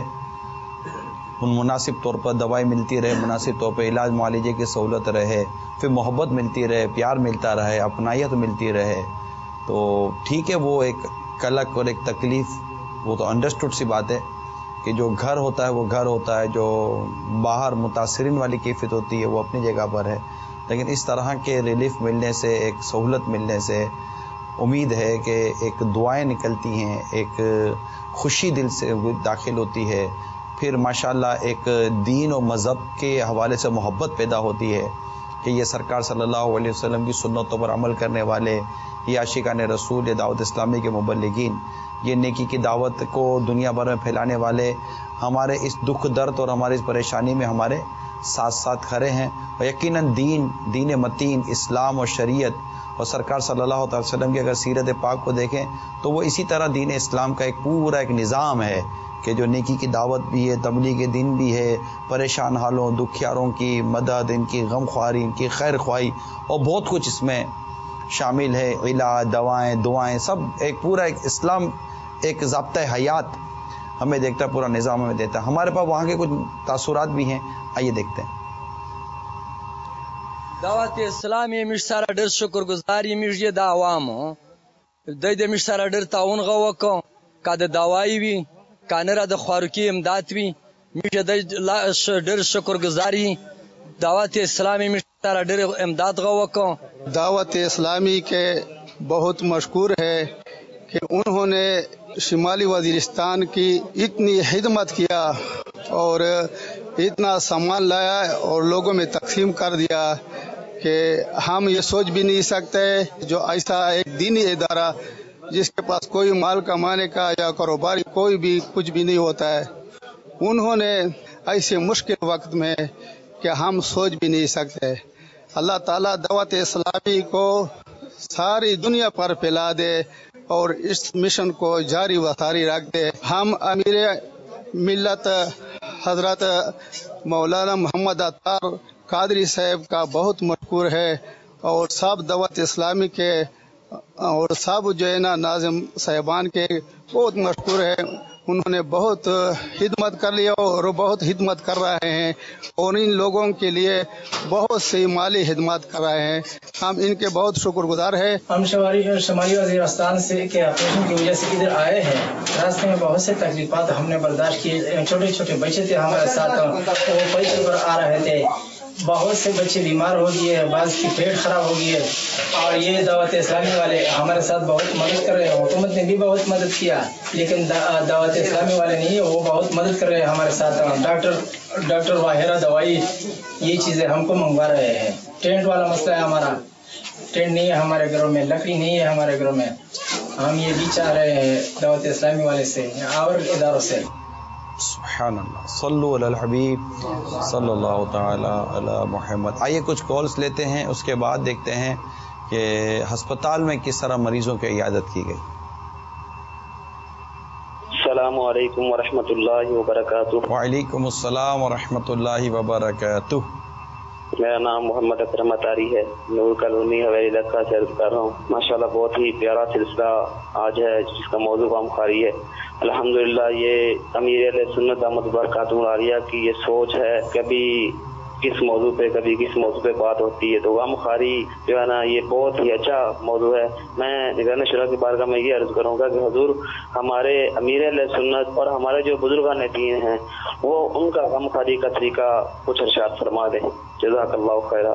ان مناسب طور پر دوائی ملتی رہے, مناسب طور پہ علاج معالجے کی سہولت رہے, پھر محبت ملتی رہے, پیار ملتا رہے, اپنائیت ملتی رہے, تو ٹھیک ہے. وہ ایک کلک اور ایک تکلیف وہ تو انڈرسٹوڈ سی بات ہے کہ جو گھر ہوتا ہے وہ گھر ہوتا ہے, جو باہر متاثرین والی کیفیت ہوتی ہے وہ اپنی جگہ پر ہے. لیکن اس طرح کے ریلیف ملنے سے, ایک سہولت ملنے سے امید ہے کہ ایک دعائیں نکلتی ہیں, ایک خوشی دل سے داخل ہوتی ہے, پھر ماشاءاللہ ایک دین و مذہب کے حوالے سے محبت پیدا ہوتی ہے کہ یہ سرکار صلی اللہ علیہ وسلم کی سنتوں پر عمل کرنے والے, یہ عاشقان رسول, یہ دعوت اسلامی کے مبلغین, یہ نیکی کی دعوت کو دنیا بھر میں پھیلانے والے ہمارے اس دکھ درد اور ہماری اس پریشانی میں ہمارے ساتھ ساتھ کھڑے ہیں. اور یقیناً دین متین, اسلام اور شریعت اور سرکار صلی اللہ علیہ وسلم کی اگر سیرت پاک کو دیکھیں تو وہ اسی طرح دین اسلام کا ایک پورا ایک نظام ہے کہ جو نیکی کی دعوت بھی ہے, تبلیغ دین بھی ہے, پریشان حالوں دکھیاروں کی مدد, ان کی غم خواری, ان کی خیر خواہی, اور بہت کچھ اس میں شامل ہے. علاج, دوائیں, دعائیں, سب ایک پورا ایک اسلام ایک ضابطۂ حیات ہمیں دیکھتا ہے, پورا نظام ہمیں دیتا ہے. ہمارے پاس وہاں کے کچھ تاثرات بھی ہیں, آئیے دیکھتے ہیں. دعوت اسلامی مش سارا ڈر شکر گزاری مش یہ دا عوامو دے مش سارا ڈر تعاون غو کو کا د دوائی وی کانرا د خوارکی امداد وی مش ڈر شکر گزاری دعوت اسلامی میں سارا ڈر امداد غوکوں. دعوت اسلامی کے بہت مشکور ہے کہ انہوں نے شمالی وزیرستان کی اتنی خدمت کیا اور اتنا سامان لایا اور لوگوں میں تقسیم کر دیا کہ ہم یہ سوچ بھی نہیں سکتے جو ایسا ایک دینی ادارہ جس کے پاس کوئی مال کمانے کا یا کاروباری کوئی بھی کچھ بھی نہیں ہوتا ہے، انہوں نے ایسے مشکل وقت میں کہ ہم سوچ بھی نہیں سکتے. اللہ تعالیٰ دعوت اسلامی کو ساری دنیا پر پھیلا دے اور اس مشن کو جاری و ساری رکھ دے. ہم امیر ملت حضرت مولانا محمد عطار قادری صاحب کا بہت مشکور ہے اور سب دعوت اسلامی کے اور سب جو ہے نا ناظم صاحبان کے بہت مشکور ہے. انہوں نے بہت خدمت کر لیا اور بہت خدمت کر رہے ہیں اور ان لوگوں کے لیے بہت سی مالی خدمات کر رہے ہیں. ہم ان کے بہت شکر گزار ہیں. ہم شمالی وزیرستان سے کے آپریشن کی وجہ سے ادھر آئے ہیں. راستے میں بہت سے تکلیفات ہم نے برداشت کی. چھوٹے چھوٹے بچے تھے ہمارے ساتھ، وہ پیدل پر آ رہے تھے. بہت سے بچے بیمار ہو گئے، بعض کی پیٹ خراب ہو گئی ہے اور یہ دعوت اسلامی والے ہمارے ساتھ بہت مدد کر رہے ہیں. حکومت نے بھی بہت مدد کیا لیکن دعوت اسلامی والے نہیں، وہ بہت مدد کر رہے ہیں ہمارے ساتھ. ڈاکٹر واہرہ دوائی یہ چیزیں ہم کو منگوا رہے ہیں. ٹینٹ والا مسئلہ ہے ہمارا، ٹینٹ نہیں ہے ہمارے گھروں میں، لکڑی نہیں ہے ہمارے گھروں میں. ہم یہ بھی چاہ رہے ہیں دعوت اسلامی والے سے اور اداروں سے. سبحان اللہ، صلو علی الحبیب صلی اللہ تعالی علی محمد. آئیے کچھ کالز لیتے ہیں، اس کے بعد دیکھتے ہیں کہ ہسپتال میں کس طرح مریضوں کی عیادت کی گئی. السلام علیکم ورحمۃ اللہ وبرکاتہ. وعلیکم السلام ورحمۃ اللہ وبرکاتہ. میرا نام محمد اکرم اطاری ہے، نور کالونی حویلی علاقہ سے عرض کر رہا ہوں. ماشاءاللہ بہت ہی پیارا سلسلہ آج ہے جس کا موضوع غم خواری ہے. الحمدللہ یہ امیر اہل سنت دامت برکاتہ العالیہ کی یہ سوچ ہے، کبھی کس موضوع پہ کبھی کس موضوع پہ بات ہوتی ہے. تو غم خواری جو ہے نا یہ بہت ہی اچھا موضوع ہے. میں نگران شورا کی بارگاہ میں یہ عرض کروں گا کہ حضور ہمارے امیر اہل سنت اور ہمارے جو بزرگان دین ہیں وہ ان کا غم خواری کا طریقہ کچھ ارشاد فرما دیں. جزاک اللہ خیرہ.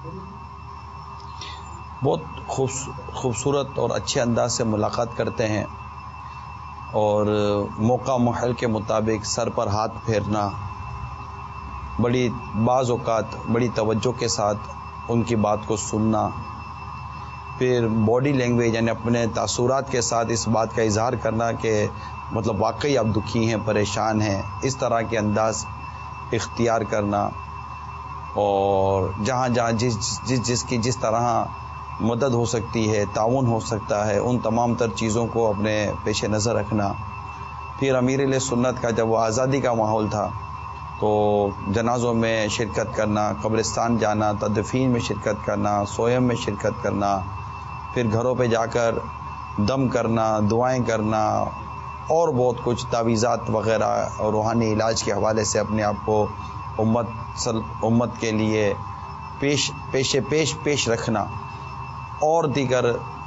بہت خوبصورت اور اچھے انداز سے ملاقات کرتے ہیں اور موقع محل کے مطابق سر پر ہاتھ پھیرنا، بڑی بعض اوقات بڑی توجہ کے ساتھ ان کی بات کو سننا، پھر باڈی لینگویج یعنی اپنے تاثرات کے ساتھ اس بات کا اظہار کرنا کہ مطلب واقعی آپ دکھی ہیں، پریشان ہیں، اس طرح کے انداز اختیار کرنا، اور جہاں جہاں جس کی جس طرح مدد ہو سکتی ہے، تعاون ہو سکتا ہے، ان تمام تر چیزوں کو اپنے پیش نظر رکھنا. پھر امیر اہل سنت کا جب وہ آزادی کا ماحول تھا تو جنازوں میں شرکت کرنا، قبرستان جانا، تدفین میں شرکت کرنا، سویم میں شرکت کرنا، پھر گھروں پہ جا کر دم کرنا، دعائیں کرنا اور بہت کچھ تعویذات وغیرہ اور روحانی علاج کے حوالے سے اپنے آپ کو امت کے لیے پیش رکھنا اور دیگر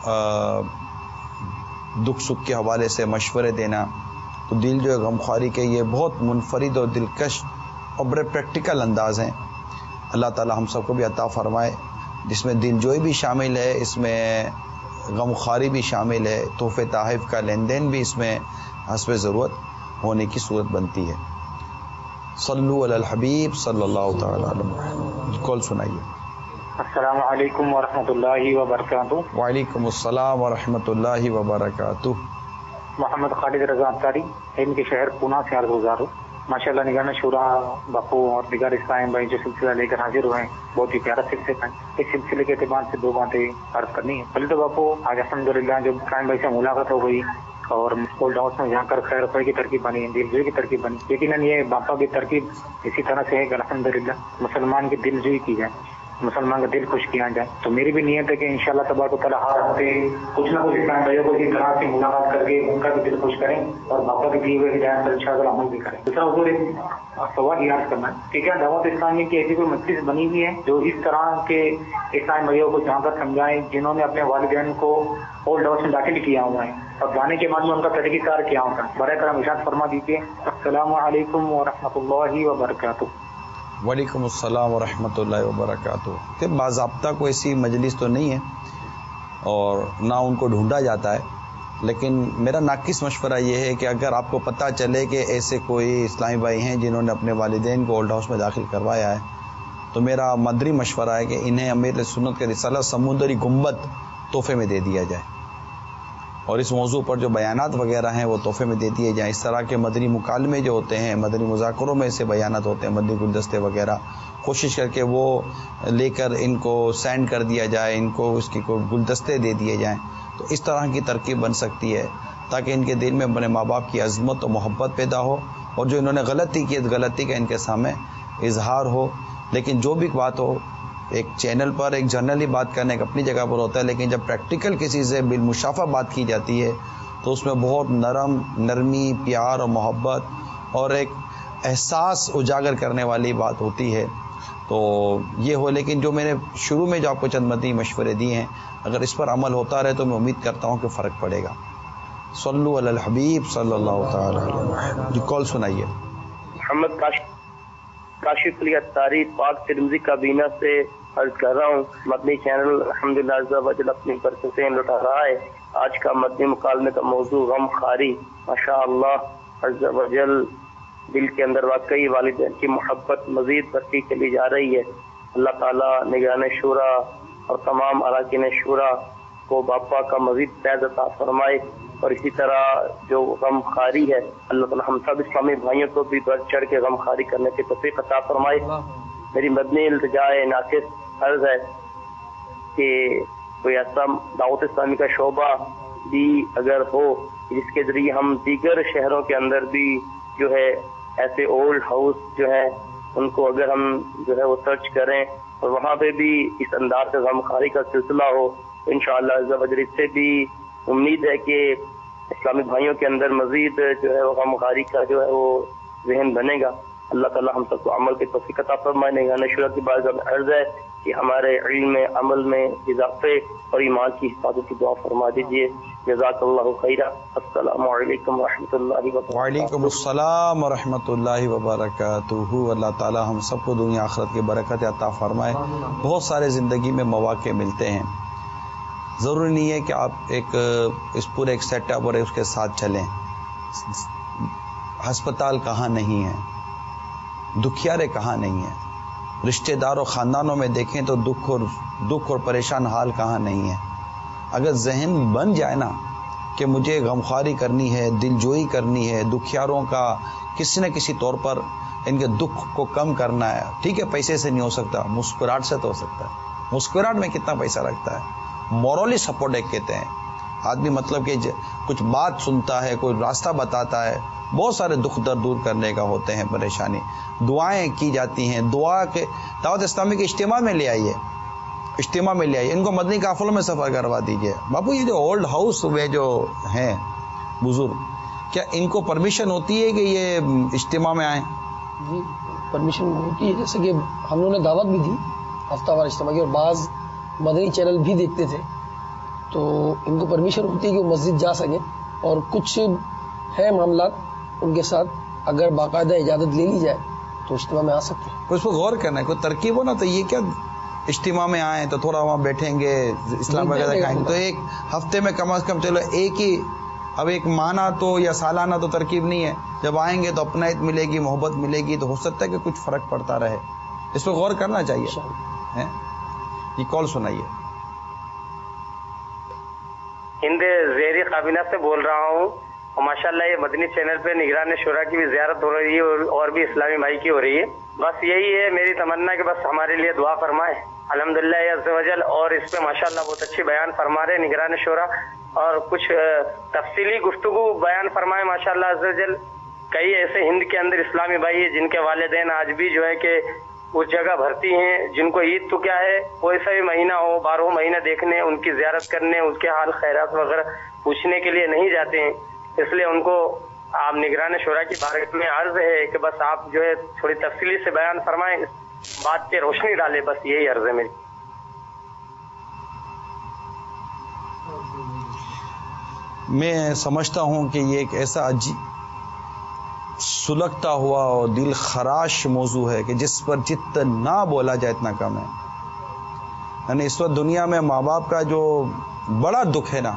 دکھ سکھ کے حوالے سے مشورے دینا. تو دل جو غمخواری کے یہ بہت منفرد اور دلکش اور بڑے پریکٹیکل انداز ہیں. اللہ تعالی ہم سب کو بھی عطا فرمائے، جس میں دل جوئی بھی شامل ہے، اس میں غمخواری بھی شامل ہے، تحفے تحائف کا لین دین بھی اس میں حسب ضرورت ہونے کی صورت بنتی ہے. صلو علی الحبیب صلی اللہ تعالی علیہ وسلم. کال سنائیے. السلام علیکم ورحمۃ اللہ وبرکاتہ. وعلیکم السلام ورحمۃ اللہ وبرکاتہ. محمد خالد رضا انصاری، ان کے شہر پونا سے عرض گزار ہوں. ماشاء اللہ نگران شورا باپو اور دیگر اسلام بھائی جو سلسلہ لے کر حاضر ہوئے ہیں، بہت ہی پیارا سلسلہ ہے. اس سلسلے کے اعتبار سے دو باتیں عرض کرنی ہے. پہلے تو باپو آج الحمدللہ جب اسلام بھائی سے ملاقات ہو گئی اور اولڈ ہاؤس میں جا کر خیر خواہ کی ترکیب بنی، دلجوئی کی ترکیب بنی. یقیناً یہ باپا کی ترکیب اسی طرح سے ہے کہ الحمدللہ مسلمان کی دلجوئی کی جائے، مسلمان کا دل خوش کیا جائے. تو میری بھی نیت ہے کہ انشاءاللہ تبارک و تعالیٰ ہر ہفتے کچھ نہ کچھ اسلام بھائیوں کو اسی طرح سے ملاقات کر کے ان کا بھی دل خوش کریں اور باپا کی دیے ہوئے ہدایت پر انشاءاللہ عمل بھی کریں. دوسرا حضور ایک سوال یاد کرنا ہے کہ کیا دعوت اسلامی کی ایسی کوئی مجلس بنی ہوئی ہے جو اس طرح کے اسلام بھائیوں کو جہاں کر سمجھائیں جنہوں نے اپنے والدین کو اولڈ ہاؤس میں داخل کیا ہوا ہے اور جانے کے بعد میں ان کا طریقہ کار کیا ہوتا ہے؟ برائے کرم ارشاد فرما دیجیے. السلام علیکم ورحمۃ اللہ وبرکاتہ. وعلیکم السلام ورحمۃ اللہ وبرکاتہ. کہ باضابطہ کوئی ایسی مجلس تو نہیں ہے اور نہ ان کو ڈھونڈا جاتا ہے، لیکن میرا ناقص مشورہ یہ ہے کہ اگر آپ کو پتہ چلے کہ ایسے کوئی اسلامی بھائی ہیں جنہوں نے اپنے والدین کو اولڈ ہاؤس میں داخل کروایا ہے، تو میرا مدری مشورہ ہے کہ انہیں امیر سنت کا رسالہ سمندری گنبد تحفے میں دے دیا جائے، اور اس موضوع پر جو بیانات وغیرہ ہیں وہ تحفے میں دے دیے جائیں. اس طرح کے مدنی مکالمے جو ہوتے ہیں، مدنی مذاکروں میں سے بیانات ہوتے ہیں، مدنی گلدستے وغیرہ، کوشش کر کے وہ لے کر ان کو سینڈ کر دیا جائے، ان کو اس کی کوئی گلدستے دے دیے جائیں. تو اس طرح کی ترکیب بن سکتی ہے تاکہ ان کے دل میں اپنے ماں باپ کی عظمت و محبت پیدا ہو، اور جو انہوں نے غلطی کی غلطی کا ان کے سامنے اظہار ہو. لیکن جو بھی بات ہو، ایک چینل پر ایک جنرلی بات کرنے کا اپنی جگہ پر ہوتا ہے، لیکن جب پریکٹیکل کسی سے بالمشافہ بات کی جاتی ہے تو اس میں بہت نرمی، پیار اور محبت اور ایک احساس اجاگر کرنے والی بات ہوتی ہے. تو یہ ہو. لیکن جو میں نے شروع میں جو آپ کو چند مدنی مشورے دیے ہیں، اگر اس پر عمل ہوتا رہے تو میں امید کرتا ہوں کہ فرق پڑے گا. صلو علی الحبیب صلی اللہ تعالی علیہ وسلم. جی کال سنائیے. محمد کاشف علی اتاری پاک ترمذی کابینہ سے عرض کر رہا ہوں. مدنی چینل الحمدللہ عز و جل اپنی برکتیں لٹا رہا ہے. آج کا مدنی مکالمے کا موضوع غم خاری. ماشاء اللہ عز و جل دل کے اندر واقعی والدین کی محبت مزید بڑھتی چلی جا رہی ہے. اللہ تعالیٰ نگران شورا اور تمام اراکین شورا کو باپا کا مزید فیض عطا فرمائے، اور اسی طرح جو غم خاری ہے اللہ تعالیٰ ہم سب اسلامی بھائیوں کو بھی بڑھ چڑھ کے غم خاری کرنے کی توفیق عطا فرمائے. میری مدنی التجائے ناقص عرض ہے کہ کوئی ایسا دعوت اسلامی کا شعبہ بھی اگر ہو جس کے ذریعے ہم دیگر شہروں کے اندر بھی جو ہے ایسے اولڈ ہاؤس جو ہے ان کو اگر ہم جو ہے وہ سرچ کریں اور وہاں پہ بھی اس انداز سے غم خاری کا سلسلہ ہو، انشاءاللہ عز و جل اس سے بھی امید ہے کہ اسلامی بھائیوں کے اندر مزید جو ہے وہ غم خاری کا جو ہے وہ ذہن بنے گا. اللہ تعالیٰ ہم سب کو عمل کی توفیق عطا فرمائے. نگران شورا کی بارگاہ میں عرض ہے کہ ہمارے علم میں، عمل میں اضافے اور ایمان کی حفاظت کی دعا فرما دیجیے. جزاک اللہ خیرہ. السلام علیکم ورحمۃ اللہ وبرکاتہ. وعلیکم السلام ورحمۃ اللہ وبرکاتہ. اللہ تعالی ہم سب کو دنیا آخرت کی برکت عطا فرمائے. بہت سارے زندگی میں مواقع ملتے ہیں، ضروری نہیں ہے کہ آپ اس پورے ایک سیٹ اپ اور اس کے ساتھ چلیں. ہسپتال کہاں نہیں ہے، دکھیارے کہاں نہیں ہیں، رشتہ دار و خاندانوں میں دیکھیں تو دکھ اور پریشان حال کہاں نہیں ہے. اگر ذہن بن جائے نا کہ مجھے غمخواری کرنی ہے، دل جوئی کرنی ہے، دکھیاروں کا کسی نہ کسی طور پر ان کے دکھ کو کم کرنا ہے، ٹھیک ہے پیسے سے نہیں ہو سکتا، مسکراہٹ سے تو ہو سکتا ہے. مسکراہٹ میں کتنا پیسہ لگتا ہے. مورلی سپورٹ ایک کہتے ہیں آدمی، مطلب کہ کچھ بات سنتا ہے، کوئی راستہ بتاتا ہے. بہت سارے دکھ درد دور کرنے کا ہوتے ہیں، پریشانی، دعائیں کی جاتی ہیں. دعا کے دعوت اسلامی کے اجتماع میں لے آئیے، اجتماع میں لے آئیے. ان کو مدنی قافلوں میں سفر کروا دیجیے. باپو یہ جو اولڈ ہاؤس میں جو ہیں بزرگ، کیا ان کو پرمیشن ہوتی ہے کہ یہ اجتماع میں آئیں؟ جی پرمیشن ہوتی ہے. جیسے کہ ہم لوگوں نے دعوت بھی دی ہفتہ وار اجتماع کی، اور بعض مدنی چینل بھی دیکھتے تھے، تو ان کو پرمیشن ہوتی ہے کہ وہ مسجد جا سکیں. اور کچھ ہے معاملات ان کے ساتھ اگر باقاعدہ اجازت لے لی جائے تو اجتماع میں آ سکتے ہیں. اس پر غور کرنا ہے، کوئی ترکیب ہو نا. تو یہ کیا اجتماع میں آئیں تو تھوڑا وہاں بیٹھیں گے، اسلام وغیرہ کھائیں گے، تو ایک ہفتے میں کم از کم چلو ایک ہی، اب ایک ماہانہ تو یا سالانہ تو ترکیب نہیں ہے. جب آئیں گے تو اپنائیت ملے گی، محبت ملے گی، تو ہو سکتا ہے کہ کچھ فرق پڑتا رہے. اس پہ غور کرنا چاہیے. یہ کال سنائیے. ہند زیری کابینہ سے بول رہا ہوں. ماشاءاللہ یہ مدنی چینل پہ نگران شورا کی بھی زیارت ہو رہی ہے اور بھی اسلامی بھائی کی ہو رہی ہے. بس یہی ہے میری تمنا کہ بس ہمارے لیے دعا فرمائے. الحمدللہ عز و جل. اور اس پہ ماشاءاللہ بہت اچھی بیان فرما رہے نگران شورا، اور کچھ تفصیلی گفتگو بیان فرمائے ماشاءاللہ عز و جل. کئی ایسے ہند کے اندر اسلامی بھائی ہیں جن کے والدین آج بھی جو ہے کہ اس جگہ بھرتی ہیں، جن کو عید تو کیا ہے کوئی سا بھی مہینہ ہو 12 مہینہ دیکھنے، ان کی زیارت کرنے، ان کے حال خیرات وغیرہ پوچھنے کے لیے نہیں جاتے ہیں. اس لیے ان کو آپ نگران شورا کی بارگاہ میں عرض ہے کہ بس آپ جو ہے تھوڑی تفصیلی سے بیان فرمائیں، اس بات پہ روشنی ڈالے. بس یہی عرض ہے میری. میں سمجھتا ہوں کہ یہ ایک ایسا سلگتا ہوا اور دل خراش موضوع ہے کہ جس پر جتنا بولا جائے اتنا کم ہے. یعنی اس وقت دنیا میں ماں باپ کا جو بڑا دکھ ہے نا،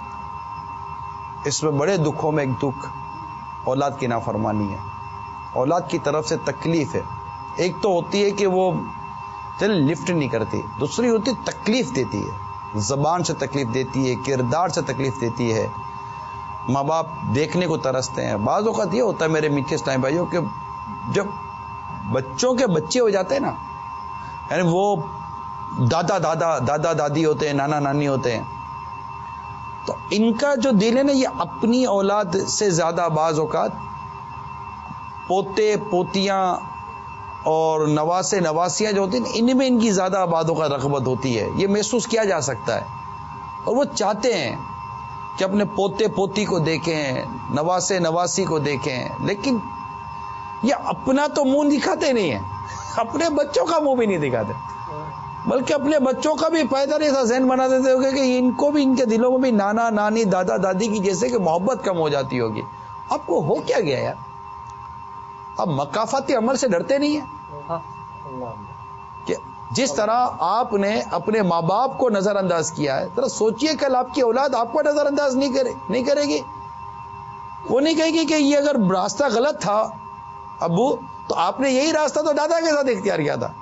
اس میں بڑے دکھوں میں ایک دکھ اولاد کی نافرمانی ہے، اولاد کی طرف سے تکلیف ہے. ایک تو ہوتی ہے کہ وہ چل لفٹ نہیں کرتی، دوسری ہوتی تکلیف دیتی ہے، زبان سے تکلیف دیتی ہے، کردار سے تکلیف دیتی ہے. ماں باپ دیکھنے کو ترستے ہیں. بعض اوقات یہ ہوتا ہے میرے میٹھے اسلام بھائیوں کہ جب بچوں کے بچے ہو جاتے ہیں نا، یعنی وہ دادا دادی ہوتے ہیں، نانا نانی ہوتے ہیں، تو ان کا جو دل ہے نا یہ اپنی اولاد سے زیادہ بعض اوقات پوتے پوتیاں اور نواسے نواسیاں جو ہوتی ہیں ان میں ان کی زیادہ بعض اوقات رغبت ہوتی ہے. یہ محسوس کیا جا سکتا ہے، اور وہ چاہتے ہیں کہ اپنے پوتے پوتی کو دیکھیں، نواسے نواسی کو دیکھیں، لیکن یہ اپنا تو منہ دکھاتے نہیں ہیں، اپنے بچوں کا منہ بھی نہیں دکھاتے، بلکہ اپنے بچوں کا بھی پیدا ایسا ذہن بنا دیتے ہوگے کہ ان کو بھی، ان کے دلوں میں بھی نانا نانی دادا دادی کی جیسے کہ محبت کم ہو جاتی ہوگی. آپ کو ہو کیا گیا یار؟ آپ مکافاتی عمل سے ڈرتے نہیں ہیں کہ جس طرح آپ نے اپنے ماں باپ کو نظر انداز کیا ہے، ذرا سوچئے کل آپ کی اولاد آپ کو نظر انداز نہیں کرے گی. وہ نہیں کہے گی کہ یہ اگر راستہ غلط تھا ابو تو آپ نے یہی راستہ تو دادا کے ساتھ اختیار کیا تھا.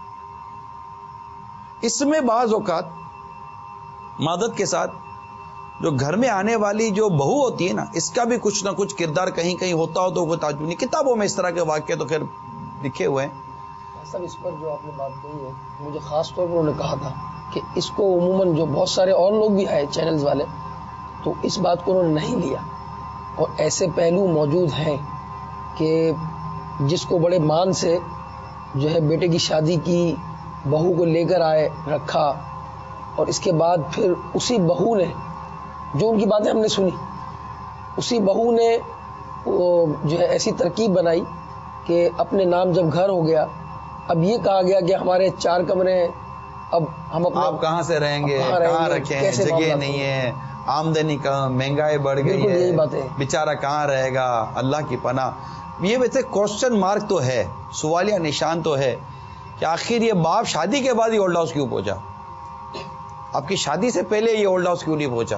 اس میں بعض اوقات معذرت کے ساتھ جو گھر میں آنے والی جو بہو ہوتی ہے نا، اس کا بھی کچھ نہ کچھ کردار کہیں کہیں ہوتا ہو تو وہ تعجب نہیں. کتابوں میں اس طرح کے واقعے تو خیر لکھے ہوئے ہیں. سب اس پر جو آپ نے بات کہی ہے، مجھے خاص طور پر انہوں نے کہا تھا کہ اس کو عموماً جو بہت سارے اور لوگ بھی آئے چینلز والے، تو اس بات کو انہوں نے نہیں لیا. اور ایسے پہلو موجود ہیں کہ جس کو بڑے مان سے جو ہے بیٹے کی شادی کی، بہو کو لے کر آئے رکھا، اور اس کے بعد پھر اسی بہو نے جو ان کی باتیں ہم نے سنی، اسی بہو نے جو ہے ایسی ترکیب بنائی کہ اپنے نام جب گھر ہو گیا، اب یہ کہا گیا کہ ہمارے 4 کمرے ہیں، اب ہم اپنا آپ کہاں سے رہیں گے، کہاں رکھیں، جگہ نہیں ہے، آمدنی کم، مہنگائی بڑھ گئی ہے، بیچارہ کہاں رہے گا، اللہ کی پناہ. یہ ویسے کوشچن مارک تو ہے، سوالیہ نشان تو ہے کہ آخر یہ باپ شادی کے بعد ہی اولڈ ہاؤس کیوں پہنچا؟ آپ کی شادی سے پہلے یہ اولڈ ہاؤس کیوں نہیں پہنچا؟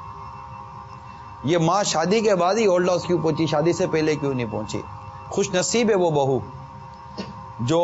یہ ماں شادی کے بعد ہی اولڈ ہاؤس کیوں پہنچی، شادی سے پہلے کیوں نہیں پہنچی؟ خوش نصیب ہے وہ بہو جو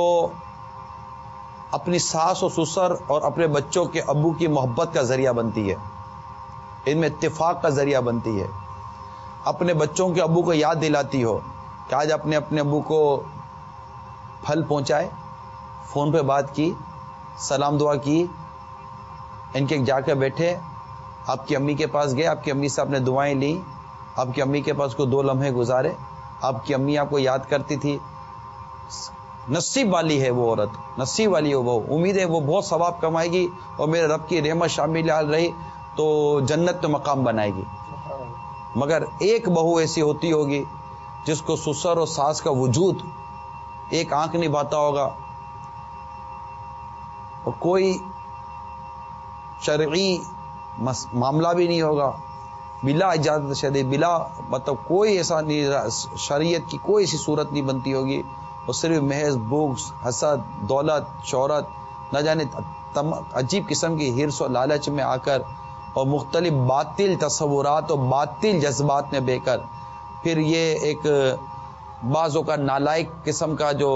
اپنی ساس و سسر اور اپنے بچوں کے ابو کی محبت کا ذریعہ بنتی ہے، ان میں اتفاق کا ذریعہ بنتی ہے. اپنے بچوں کے ابو کو یاد دلاتی ہو کہ آج اپنے ابو کو پھل پہنچائے، فون پہ بات کی، سلام دعا کی، ان کے جا کے بیٹھے، آپ کی امی کے پاس گئے، آپ کی امی سے آپ نے دعائیں لی، آپ کی امی کے پاس کو 2 لمحے گزارے، آپ کی امی آپ کو یاد کرتی تھی. نصیب والی ہے وہ عورت، نصیب والی ہے وہ. امید ہے وہ بہت ثواب کمائے گی اور میرے رب کی رحمت شامل رہی تو جنت میں مقام بنائے گی. مگر ایک بہو ایسی ہوتی ہوگی جس کو سسر اور ساس کا وجود ایک آنکھ نہیں بھاتا ہوگا، اور کوئی شرعی معاملہ بھی نہیں ہوگا، بلا اجازت شدید، بلا مطلب کوئی ایسا نہیں، شریعت کی کوئی ایسی صورت نہیں بنتی ہوگی، اور صرف محض بغض، حسد، دولت، شہرت، نہ جانے عجیب قسم کی حرص و لالچ میں آ کر اور مختلف باطل تصورات اور باطل جذبات میں بے کر پھر یہ ایک بعضوں کا نالائق قسم کا جو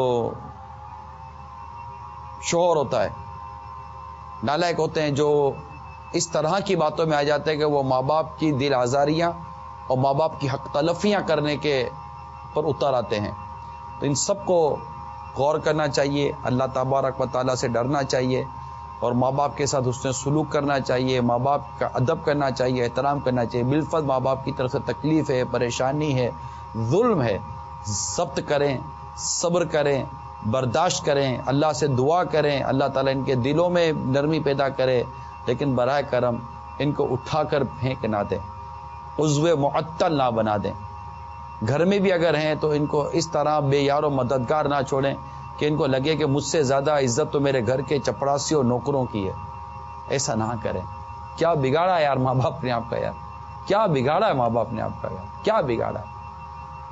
شوہر ہوتا ہے، نالائق ہوتے ہیں جو اس طرح کی باتوں میں آ جاتے ہیں کہ وہ ماں باپ کی دل آزاریاں اور ماں باپ کی حق تلفیاں کرنے کے پر اتر آتے ہیں. تو ان سب کو غور کرنا چاہیے، اللہ تبارک و تعالیٰ سے ڈرنا چاہیے، اور ماں باپ کے ساتھ حسن سلوک کرنا چاہیے، ماں باپ کا ادب کرنا چاہیے، احترام کرنا چاہیے. بالفرض ماں باپ کی طرف سے تکلیف ہے، پریشانی ہے، ظلم ہے، ضبط کریں، صبر کریں، برداشت کریں، اللہ سے دعا کریں، اللہ تعالیٰ ان کے دلوں میں نرمی پیدا کرے، لیکن براہ کرم ان کو اٹھا کر پھینک نہ دیں، عضو معطل نہ بنا دیں. گھر میں بھی اگر ہیں تو ان کو اس طرح بے یار و مددگار نہ چھوڑیں کہ ان کو لگے کہ مجھ سے زیادہ عزت تو میرے گھر کے چپڑاسی اور نوکروں کی ہے. ایسا نہ کریں. کیا بگاڑا ہے یار ماں باپ نے آپ کا، یار کیا بگاڑا ہے ماں باپ نے آپ کا، یار کیا بگاڑا ہے.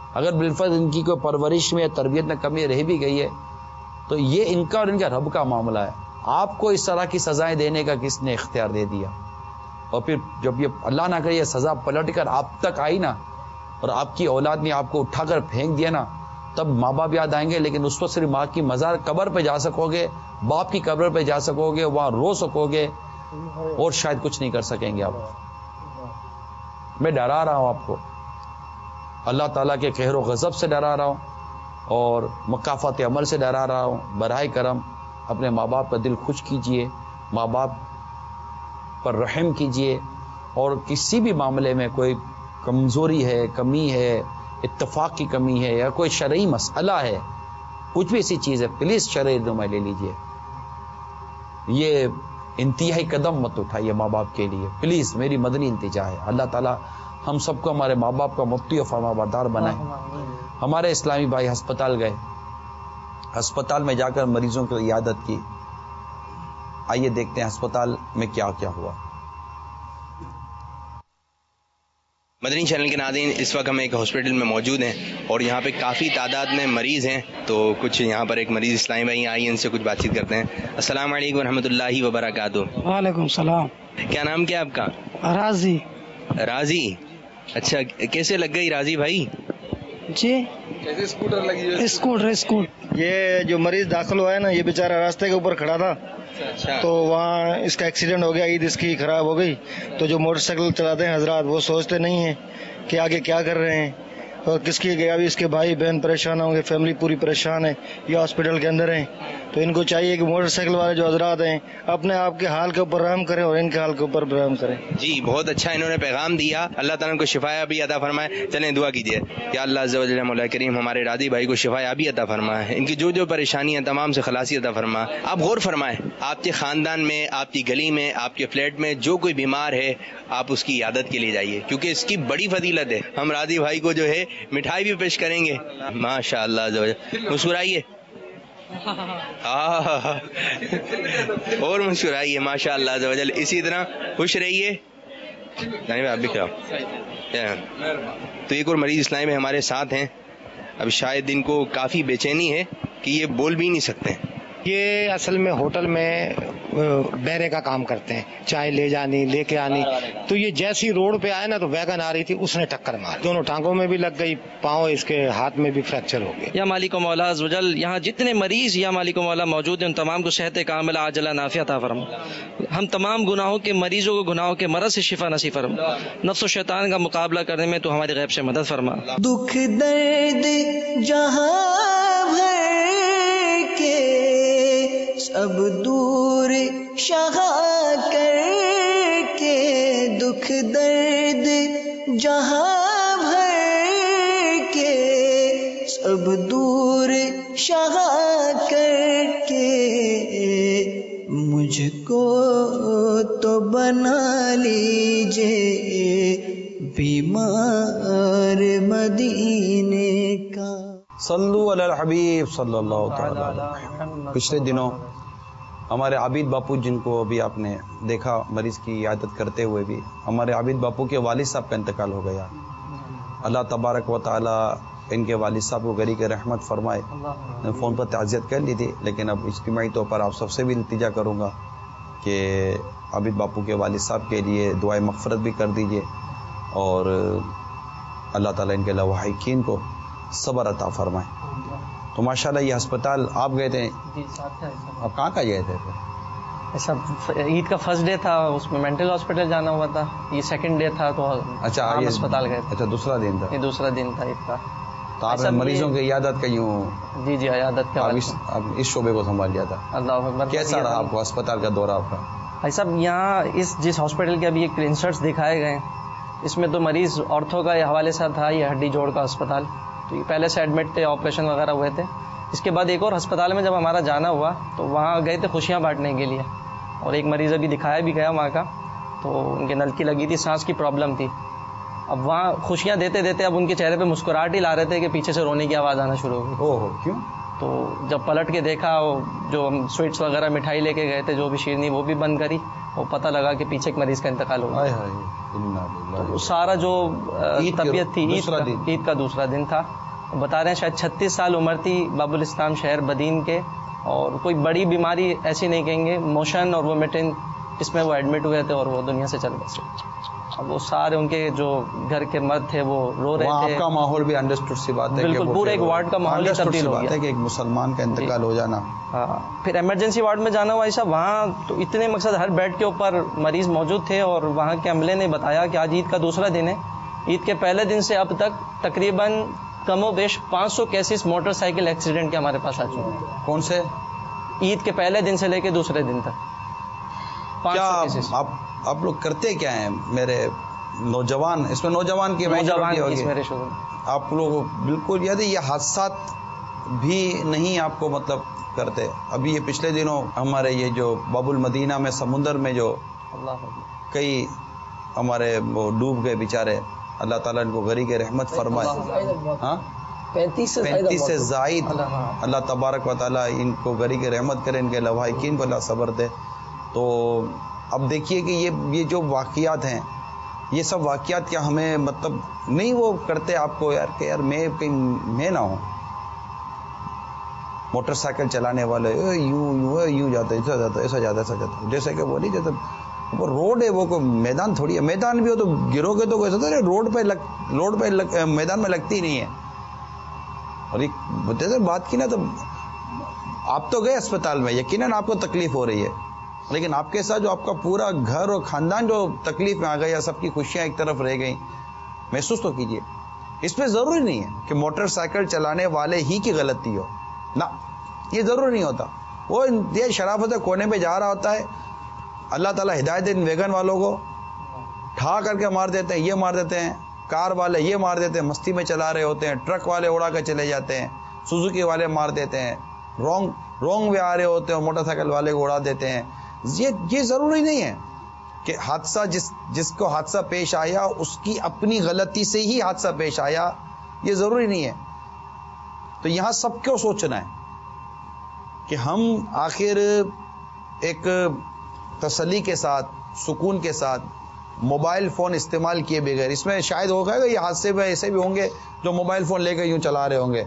اگر بالفرض ان کی کوئی پرورش میں یا تربیت میں کمی رہ بھی گئی ہے تو یہ ان کا اور ان کا رب کا معاملہ ہے. آپ کو اس طرح کی سزائیں دینے کا کس نے اختیار دے دیا؟ اور پھر جب یہ اللہ نہ کرے یہ سزا پلٹ کر آپ تک آئی نا اور آپ کی اولاد نے آپ کو اٹھا کر پھینک دیا نا, تب ماں باپ یاد آئیں گے, لیکن اس وقت صرف ماں کی مزار قبر پہ جا سکو گے, باپ کی قبر پہ جا سکو گے, وہاں رو سکو گے, اور شاید کچھ نہیں کر سکیں گے آپ. میں ڈرا رہا ہوں آپ کو, اللہ تعالیٰ کے قہر و غضب سے ڈرا رہا ہوں اور مکافات عمل سے ڈرا رہا ہوں. برائے کرم اپنے ماں باپ کا دل خوش کیجئے, ماں باپ پر رحم کیجئے, اور کسی بھی معاملے میں کوئی کمزوری ہے, کمی ہے, اتفاق کی کمی ہے یا کوئی شرعی مسئلہ ہے, کچھ بھی ایسی چیز ہے, پلیز شرعی رہنمائی لے لیجئے. یہ انتہائی قدم مت اٹھائیے ماں باپ کے لیے, پلیز, میری مدنی التجا ہے. اللہ تعالیٰ ہم سب کو ہمارے ماں باپ کا مفتی و فرما بردار بنائے. ہمارے اسلامی بھائی ہسپتال گئے, ہسپتال میں جا کر مریضوں کی عیادت کی. آئیے دیکھتے ہیں ہسپتال میں کیا کیا ہوا. مدنی چینل کے ناظرین, اس وقت ہم ایک ہاسپٹل میں موجود ہیں اور یہاں پہ کافی تعداد میں مریض ہیں. تو کچھ یہاں پر ایک مریض اسلامی بھائی آئی ہیں, ان سے کچھ بات چیت کرتے ہیں. السلام علیکم ورحمۃ اللہ وبرکاتہ. وعلیکم السلام. کیا نام کیا آپ کا؟ راضی. راضی, اچھا, کیسے لگ گئی راضی بھائی؟ جی کیسے اسکوٹر لگی ہے؟ اسکوٹر. یہ جو مریض داخل ہوا ہے نا, یہ بیچارہ راستے کے اوپر کھڑا تھا, تو وہاں اس کا ایکسیڈنٹ ہو گیا, عید اس کی خراب ہو گئی. تو جو موٹر سائیکل چلاتے ہیں حضرات, وہ سوچتے نہیں ہیں کہ آگے کیا کر رہے ہیں اور کس کی گیا. ابھی اس کے بھائی بہن پریشان ہوں گے, فیملی پوری پریشان ہے, یہ ہاسپٹل کے اندر ہیں. تو ان کو چاہیے کہ موٹر سائیکل والے جو حضرات ہیں اپنے آپ کے حال کے اوپر رحم کریں اور ان کے حال کے اوپر رحم کریں. جی بہت اچھا انہوں نے پیغام دیا, اللہ تعالیٰ کو شفایابی عطا فرمائے. چلیں دعا کیجیے. یا اللہ عز و جل مولا کریم ہمارے راضی بھائی کو شفایابی عطا فرمائے, ان کی جو پریشانی ہیں تمام سے خلاصی عطا فرمائے. آپ غور فرمائیں, آپ کے خاندان میں, آپ کی گلی میں, آپ کے فلیٹ میں جو کوئی بیمار ہے, آپ اس کی عیادت کے لیے جائیے, کیونکہ اس کی بڑی فضیلت ہے. ہم راضی بھائی کو جو ہے مٹھائی بھی پیش کریں گے. ماشاء اللہ عز و جل, مسکرائیے اور مسکرائیے. ماشاء اللہ عز و جل, اسی طرح خوش رہیے. آپ بھی کراؤ. تو ایک اور مریض اسلامی میں ہمارے ساتھ ہیں. اب شاید ان کو کافی بے چینی ہے کہ یہ بول بھی نہیں سکتے. یہ اصل میں ہوٹل میں بیرے کا کام کرتے ہیں, چائے لے جانی لے کے آنی. تو یہ جیسی روڈ پہ آئے نا تو ویگن آ رہی تھی, اس نے ٹکر مار, دونوں ٹانگوں میں بھی لگ گئی, پاؤں اس کے ہاتھ میں بھی فریکچر ہو گیا. یا مالک و مولا عز و جل, یہاں جتنے مریض یا مالک و مولا موجود ہیں ان تمام کو صحت کاملہ عاجلہ نافع عطا فرما. ہم تمام گناہوں کے مریضوں کو گناہوں کے مرض سے شفا نصیب فرما. نفس و شیطان کا مقابلہ کرنے میں تو ہماری غیب سے مدد فرما. دکھ درد جہاں بھر کے سب دور شہا کر کے, دکھ درد جہاں بھر کے سب دور شہا کر کے, مجھ کو تو بنا لیجئے بیمار مدینے کا. صلو علی الحبیب صلی اللہ تعالی علیہ. پچھلے دنوں ہمارے عابد باپو, جن کو ابھی آپ نے دیکھا مریض کی عیادت کرتے ہوئے بھی, ہمارے عابد باپو کے والد صاحب کا انتقال ہو گیا. اللہ تبارک و تعالی ان کے والد صاحب کو گری کے رحمت فرمائے. میں فون پر تعزیت کر لی تھی, لیکن اب اجتماعی طور پر آپ سب سے بھی التجا کروں گا کہ عابد باپو کے والد صاحب کے لیے دعائیں مغفرت بھی کر دیجیے, اور اللہ تعالیٰ ان کے لواحقین کو صبر عطا فرمائے. تو ماشاءاللہ یہ ہسپتال آپ گئے تھے, آپ کہاں گئے تھے؟ ایسا عید کا فرسٹ ڈے تھا, اس میں مینٹل ہاسپٹل جانا ہوا تھا. یہ سیکنڈ ڈے تھا تو اچھا ہسپتال گئے تھے. اچھا دوسرا دن تھا, یہ دوسرا دن تھا عید کا. تو آپ نے مریضوں کی عیادت کا یوں جی عیادت کا اب اس شعبے کو سنبھال لیا تھا. اللہ اکبر. کیسا رہا آپ کو ہسپتال کا دورہ آپ کا؟ بھائی صاحب یہاں جس ہاسپٹل کے ابھی ایک انسرٹس دکھائے گئے, اس میں تو مریض آرتھو کا حوالے سے تھا, یہ ہڈی جوڑ کا اسپتال. تو یہ پہلے سے ایڈمٹ تھے, آپریشن وغیرہ ہوئے تھے. اس کے بعد ایک اور ہسپتال میں جب ہمارا جانا ہوا تو وہاں گئے تھے خوشیاں بانٹنے کے لیے, اور ایک مریض ابھی دکھایا بھی گیا وہاں کا, تو ان کے نلکی لگی تھی, سانس کی پرابلم تھی. اب وہاں خوشیاں دیتے دیتے اب ان کے چہرے پہ مسکراہٹ ہی لا رہے تھے کہ پیچھے سے رونے کی آواز آنا شروع ہو گئی. اوہ کیوں؟ تو جب پلٹ کے دیکھا, جو ہم سویٹس وغیرہ مٹھائی لے کے گئے تھے, جو بھی شیرنی وہ بھی بند کری, وہ پتہ لگا کہ پیچھے ایک مریض کا انتقال ہو گیا. تو سارا جو طبیعت تھی عید کا دوسرا دن تھا. بتا رہے ہیں شاید 36 سال عمر تھی باب الاسلام شہر بدین کے, اور کوئی بڑی بیماری ایسی نہیں کہیں گے, موشن اور وومیٹنگ, اس میں وہ ایڈمٹ ہوئے تھے اور وہ دنیا سے چل بسے. اب وہ سارے ان کے جو گھر کے مرد تھے وہ رو رہے تھے. آپ کا ماحول بھی انڈرسٹوڈ سی بات ہے, بالکل پورے ایک وارڈ کا ماحول ہی تبدیل ہو گیا کہ ایک مسلمان کا انتقال ہو جانا. ہاں, پھر ایمرجنسی وارڈ میں جانا ہوا ایسا, وہاں تو اتنے مقصد ہر بیڈ کے اوپر مریض موجود تھے, اور وہاں کے عملے نے بتایا کہ آج عید کا دوسرا دن ہے. عید کے پہلے دن سے اب تک تقریباً کم و بیش 500 کیسز موٹر سائیکل ایکسیڈنٹ کے ہمارے پاس آ چکے ہیں. کون سے؟ عید کے پہلے دن سے لے کے دوسرے دن تک. کیا آپ لوگ کرتے کیا ہیں میرے نوجوان, اس میں نوجوان کی آپ لوگ بالکل یہ حادثات بھی نہیں آپ کو مطلب کرتے. ابھی یہ پچھلے دنوں ہمارے یہ جو باب المدینہ میں سمندر میں جو کئی ہمارے وہ ڈوب گئے بیچارے, اللہ تعالیٰ ان کو غریق رحمت فرمائے. ہاں 35 سے زائد اللہ تبارک و تعالیٰ ان کو غریق رحمت کرے, ان کے لواحقین کو اللہ صبر دے. تو اب دیکھیے کہ یہ جو واقعات ہیں, یہ سب واقعات کیا ہمیں مطلب نہیں وہ کرتے آپ کو یار کہ یار میں نہ ہوں. موٹر سائیکل چلانے والے یوں جاتے ایسا جاتا, جیسے کہ وہ نہیں جیسے وہ روڈ ہے, وہ کوئی میدان تھوڑی ہے. میدان بھی ہو تو گرو گے تو ایسا روڈ پہ میدان میں لگتی ہی نہیں ہے. اور ایک جیسے بات کی نا, تو آپ تو گئے اسپتال میں, یقیناً آپ کو تکلیف ہو رہی ہے, لیکن آپ کے ساتھ جو آپ کا پورا گھر اور خاندان جو تکلیف میں آ گیا, سب کی خوشیاں ایک طرف رہ گئیں, محسوس تو کیجئے. اس میں ضروری نہیں ہے کہ موٹر سائیکل چلانے والے ہی کی غلطی ہو, نہ, یہ ضروری نہیں ہوتا. وہ یہ شرافت کونے پہ جا رہا ہوتا ہے, اللہ تعالیٰ ہدایت ان ویگن والوں کو ٹھا کر کے مار دیتے ہیں, یہ مار دیتے ہیں, کار والے یہ مار دیتے ہیں, مستی میں چلا رہے ہوتے ہیں, ٹرک والے اڑا کے چلے جاتے ہیں, سوزوکی والے مار دیتے ہیں, رونگ وے آ رہے ہوتے ہیں, موٹر سائیکل والے کو اڑا دیتے ہیں. یہ ضروری نہیں ہے کہ حادثہ جس کو حادثہ پیش آیا اس کی اپنی غلطی سے ہی حادثہ پیش آیا, یہ ضروری نہیں ہے. تو یہاں سب کو سوچنا ہے کہ ہم آخر ایک تسلی کے ساتھ, سکون کے ساتھ موبائل فون استعمال کیے بغیر, اس میں شاید ہوگا یہ حادثے میں ایسے بھی ہوں گے جو موبائل فون لے کے یوں چلا رہے ہوں گے,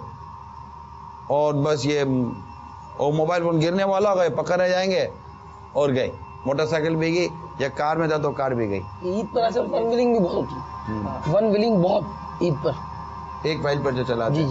اور بس یہ موبائل فون گرنے والا ہوگا, پکڑ رہ جائیں گے اور گئے, موٹر سائیکل بھی گئی, یا کار میں تھا تو کار بھی گئی. عید پر ایسا ون ویلنگ بھی بہت ہوتی, ون ویلنگ بہت عید پر, ایک وائل پر جو چلا جی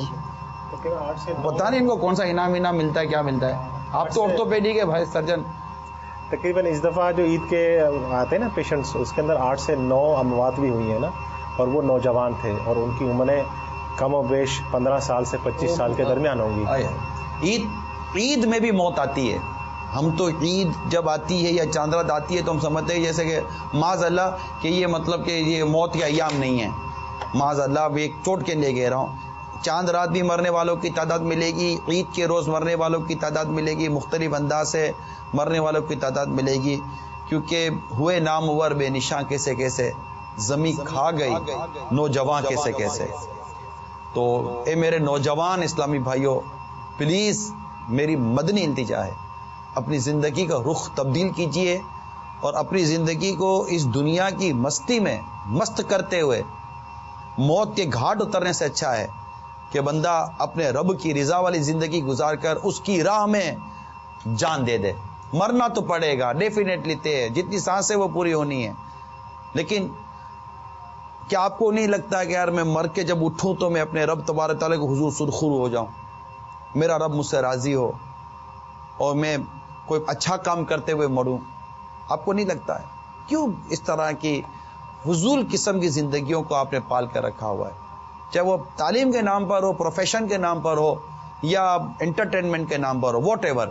پتا نہیں ان کو کون سا انعام ملتا ہے, کیا ملتا ہے. آپ تو آرتھوپیڈی کے بھائی سرجن. تقریباً اس دفعہ جو عید کے آتے ہیں نا پیشنٹس, اس کے اندر 8 سے 9 اموات بھی ہوئی ہیں نا, اور وہ نوجوان تھے, اور ان کی عمریں کم و بیش 15 سال سے 25 سال کے درمیان ہوں گی. عید میں بھی موت آتی ہے. ہم تو عید جب آتی ہے یا چاند رات آتی ہے تو ہم سمجھتے ہیں جیسے کہ معاذ اللہ کہ یہ مطلب کہ یہ موت کے ایام نہیں ہیں, معاذ اللہ ایک چوٹ کے لیے کہہ رہا ہوں. چاند رات بھی مرنے والوں کی تعداد ملے گی, عید کے روز مرنے والوں کی تعداد ملے گی, مختلف انداز سے مرنے والوں کی تعداد ملے گی, کیونکہ ہوئے نامور بے نشاں کیسے کیسے, زمین کھا گئی نوجوان کیسے کیسے. تو اے میرے نوجوان اسلامی بھائیوں, پلیز میری مدنی التجا ہے, اپنی زندگی کا رخ تبدیل کیجئے, اور اپنی زندگی کو اس دنیا کی مستی میں مست کرتے ہوئے موت کے گھاٹ اترنے سے اچھا ہے کہ بندہ اپنے رب کی رضا والی زندگی گزار کر اس کی راہ میں جان دے دے. مرنا تو پڑے گا ڈیفینیٹلی, جتنی سانسیں وہ پوری ہونی ہے, لیکن کیا آپ کو نہیں لگتا کہ یار میں مر کے جب اٹھوں تو میں اپنے رب تبارک تعالیٰ کے حضور سرخرو ہو جاؤں, میرا رب مجھ سے راضی ہو, اور میں کوئی اچھا کام کرتے ہوئے مروں؟ آپ کو نہیں لگتا ہے؟ کیوں اس طرح کی فضول قسم کی زندگیوں کو آپ نے پال کر رکھا ہوا ہے, چاہے وہ تعلیم کے نام پر ہو, پروفیشن کے نام پر ہو, یا انٹرٹینمنٹ کے نام پر ہو, whatever.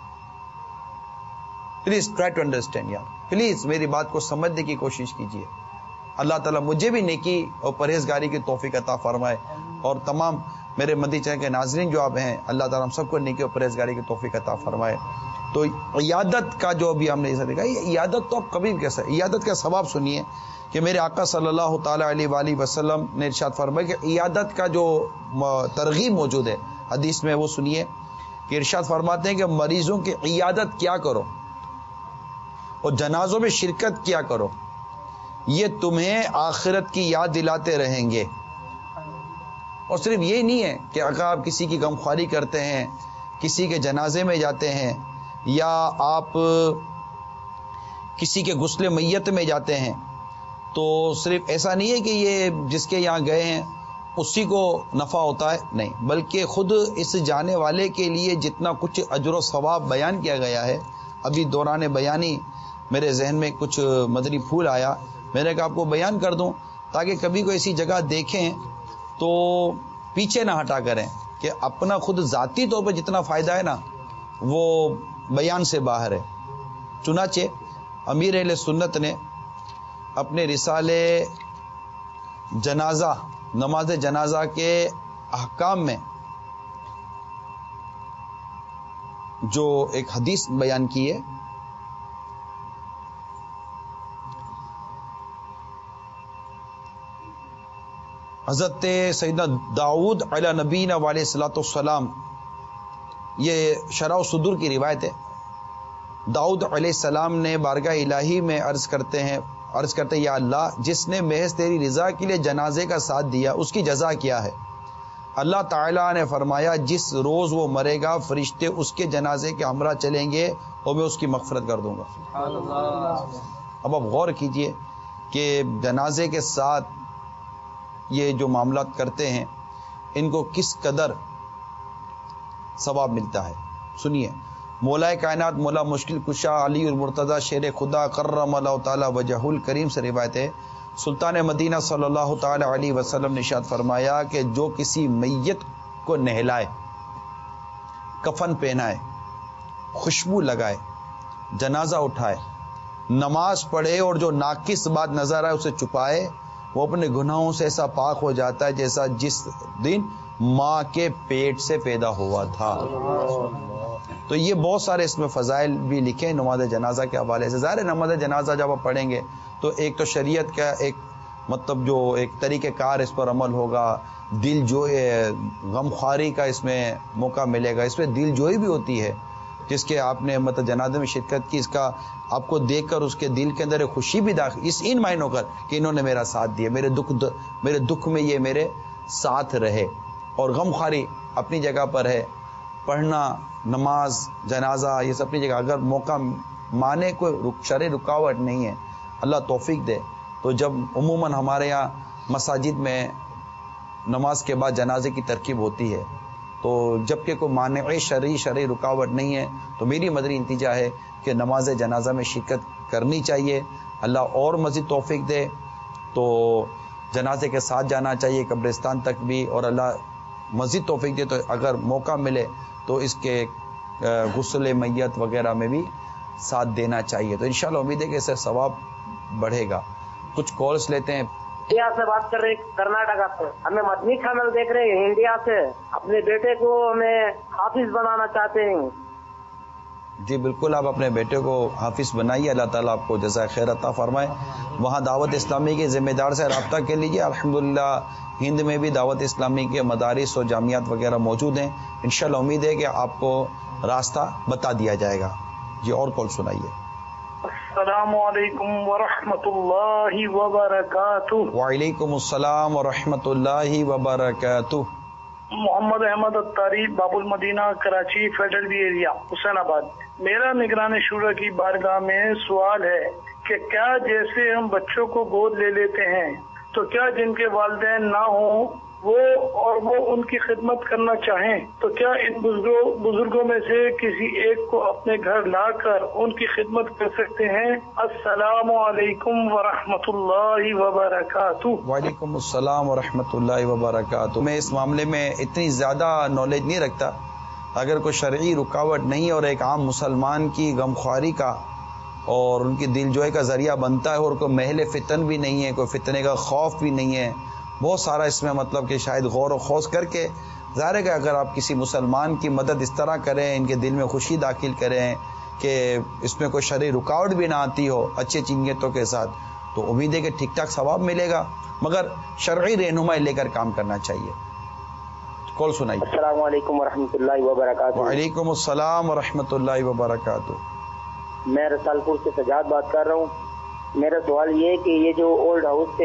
Please try to understand یار, پلیز میری بات کو سمجھنے کی کوشش کیجیے. اللہ تعالیٰ مجھے بھی نیکی اور پرہیزگاری کی توفیق عطا فرمائے, اور تمام میرے مدنی چینل کے ناظرین جو آپ ہیں, اللہ تعالیٰ ہم سب کو نیکی اور پرہیزگاری کی توفیق عطا فرمائے. تو عیادت کا جو ابھی ہم نے دیکھا, یہ عیادت تو آپ کبھی بھی کیسا, عیادت کا ثواب سنیے کہ میرے آقا صلی اللہ تعالیٰ علیہ وآلہ وسلم نے ارشاد فرمایا کہ عیادت کا جو ترغیب موجود ہے حدیث میں, وہ سنیے کہ ارشاد فرماتے ہیں کہ مریضوں کی عیادت کیا کرو, اور جنازوں میں شرکت کیا کرو، یہ تمہیں آخرت کی یاد دلاتے رہیں گے۔ اور صرف یہ نہیں ہے کہ اگر آپ کسی کی غمخواری کرتے ہیں، کسی کے جنازے میں جاتے ہیں، یا آپ کسی کے غسل میت میں جاتے ہیں، تو صرف ایسا نہیں ہے کہ یہ جس کے یہاں گئے ہیں اسی کو نفع ہوتا ہے، نہیں، بلکہ خود اس جانے والے کے لیے جتنا کچھ اجر و ثواب بیان کیا گیا ہے۔ ابھی دوران بیانی میرے ذہن میں کچھ مدنی پھول آیا، میں نے کہا آپ کو بیان کر دوں تاکہ کبھی کوئی ایسی جگہ دیکھیں تو پیچھے نہ ہٹا کریں کہ اپنا خود ذاتی طور پہ جتنا فائدہ ہے نا وہ بیان سے باہر ہے۔ چنانچہ امیر اہل سنت نے اپنے رسالے جنازہ، نماز جنازہ کے احکام میں جو ایک حدیث بیان کی ہے، حضرت سیدنا داؤد علیہ نبینا علیہ الصلوۃ والسلام، یہ شرح و صدور کی روایت ہے۔ داؤد علیہ السلام نے بارگاہ الہی میں عرض کرتے یا اللہ، جس نے محض تیری رضا کے لیے جنازے کا ساتھ دیا اس کی جزا کیا ہے؟ اللہ تعالیٰ نے فرمایا جس روز وہ مرے گا فرشتے اس کے جنازے کے ہمراہ چلیں گے اور میں اس کی مغفرت کر دوں گا۔ اب آپ غور کیجئے کہ جنازے کے ساتھ یہ جو معاملات کرتے ہیں ان کو کس قدر ثواب ملتا ہے۔ سنیے، مولا کائنات مولا مشکل کشا علی المرتضی شیر خدا کرم اللہ تعالی وجہ الکریم سے روایت ہے، سلطان مدینہ صلی اللہ تعالی علیہ وسلم نے ارشاد فرمایا کہ جو کسی میت کو نہلائے، کفن پہنائے، خوشبو لگائے، جنازہ اٹھائے، نماز پڑھے اور جو ناقص بات نظر آئے اسے چھپائے، وہ اپنے گناہوں سے ایسا پاک ہو جاتا ہے جیسا جس دن ماں کے پیٹ سے پیدا ہوا تھا۔ تو یہ بہت سارے اس میں فضائل بھی لکھے نماز جنازہ کے حوالے سے۔ ظاہر نماز جنازہ جب آپ پڑھیں گے تو ایک تو شریعت کا ایک مطلب جو ایک طریقہ کار اس پر عمل ہوگا، دل جو غمخواری کا اس میں موقع ملے گا، اس میں دل جوئی بھی ہوتی ہے جس کے آپ نے مطلب جنازے میں شرکت کی، اس کا آپ کو دیکھ کر اس کے دل کے اندر ایک خوشی بھی داخل، ان معنوں کر کہ انہوں نے میرا ساتھ دیا، میرے دکھ میں یہ میرے ساتھ رہے۔ اور غمخواری اپنی جگہ پر ہے، پڑھنا، نماز جنازہ یہ سب اپنی جگہ، اگر موقع مانے کوئی شرعی رکاوٹ نہیں ہے، اللہ توفیق دے، تو جب عموماً ہمارے یہاں مساجد میں نماز کے بعد جنازے کی ترکیب ہوتی ہے، تو جب کہ کوئی مانع شرعی رکاوٹ نہیں ہے تو میری مدنی التجا ہے کہ نماز جنازہ میں شرکت کرنی چاہیے۔ اللہ اور مزید توفیق دے تو جنازے کے ساتھ جانا چاہیے قبرستان تک بھی، اور اللہ مزید توفیق دے تو اگر موقع ملے تو اس کے غسل میت وغیرہ میں بھی ساتھ دینا چاہیے۔ تو انشاءاللہ امید ہے کہ اس سے ثواب بڑھے گا۔ کچھ کالز لیتے ہیں۔ انڈیا سے بات کر رہے، کرناٹکا سے، ہمیں مدنی چینل دیکھ رہے ہیں انڈیا سے، اپنے بیٹے کو ہمیں حافظ بنانا چاہتے ہیں۔ جی بالکل، آپ اپنے بیٹے کو حافظ بنائیے، اللہ تعالیٰ آپ کو جزائے خیر عطا فرمائے۔ وہاں دعوت اسلامی کے ذمہ دار سے رابطہ کر لیجیے۔ الحمدللہ ہند میں بھی دعوت اسلامی کے مدارس اور جامعات وغیرہ موجود ہیں، انشاءاللہ امید ہے کہ آپ کو راستہ بتا دیا جائے گا۔ جی اور کال سنائیے۔ السلام علیکم ورحمۃ اللہ وبرکاتہ۔ وعلیکم السلام ورحمۃ اللہ وبرکاتہ۔ محمد احمد اتاری، Bab Al-Madina, Karachi federal B area, Hussainabad. میرا نگران شورا کی بارگاہ میں سوال ہے کہ کیا جیسے ہم بچوں کو گود لے لیتے ہیں تو کیا جن کے والدین نہ ہوں وہ ان کی خدمت کرنا چاہیں تو کیا ان بزرگوں میں سے کسی ایک کو اپنے گھر لا کر ان کی خدمت کر سکتے ہیں؟ السلام علیکم ورحمۃ اللہ وبرکاتہ۔ وعلیکم السلام ورحمۃ اللہ وبرکاتہ۔ میں اس معاملے میں اتنی زیادہ نالج نہیں رکھتا، اگر کوئی شرعی رکاوٹ نہیں اور ایک عام مسلمان کی غمخواری کا اور ان کی دل جوئی کا ذریعہ بنتا ہے اور کوئی محل فتن بھی نہیں ہے، کوئی فتنے کا خوف بھی نہیں ہے، بہت سارا اس میں مطلب کہ شاید غور و خوض کر کے ظاہر ہے کہ اگر آپ کسی مسلمان کی مدد اس طرح کریں، ان کے دل میں خوشی داخل کریں کہ اس میں کوئی شرعی رکاوٹ بھی نہ آتی ہو اچھے نیتوں کے ساتھ، تو امید ہے کہ ٹھیک ٹھاک ثواب ملے گا، مگر شرعی رہنمائی لے کر کام کرنا چاہیے۔ کال سنائیے۔ السلام علیکم ورحمۃ اللہ وبرکاتہ۔ وعلیکم السلام ورحمۃ اللہ وبرکاتہ۔ میں رسالپور سے سجاد بات کر رہا ہوں. میرا سوال یہ ہے کہ یہ جو اولڈ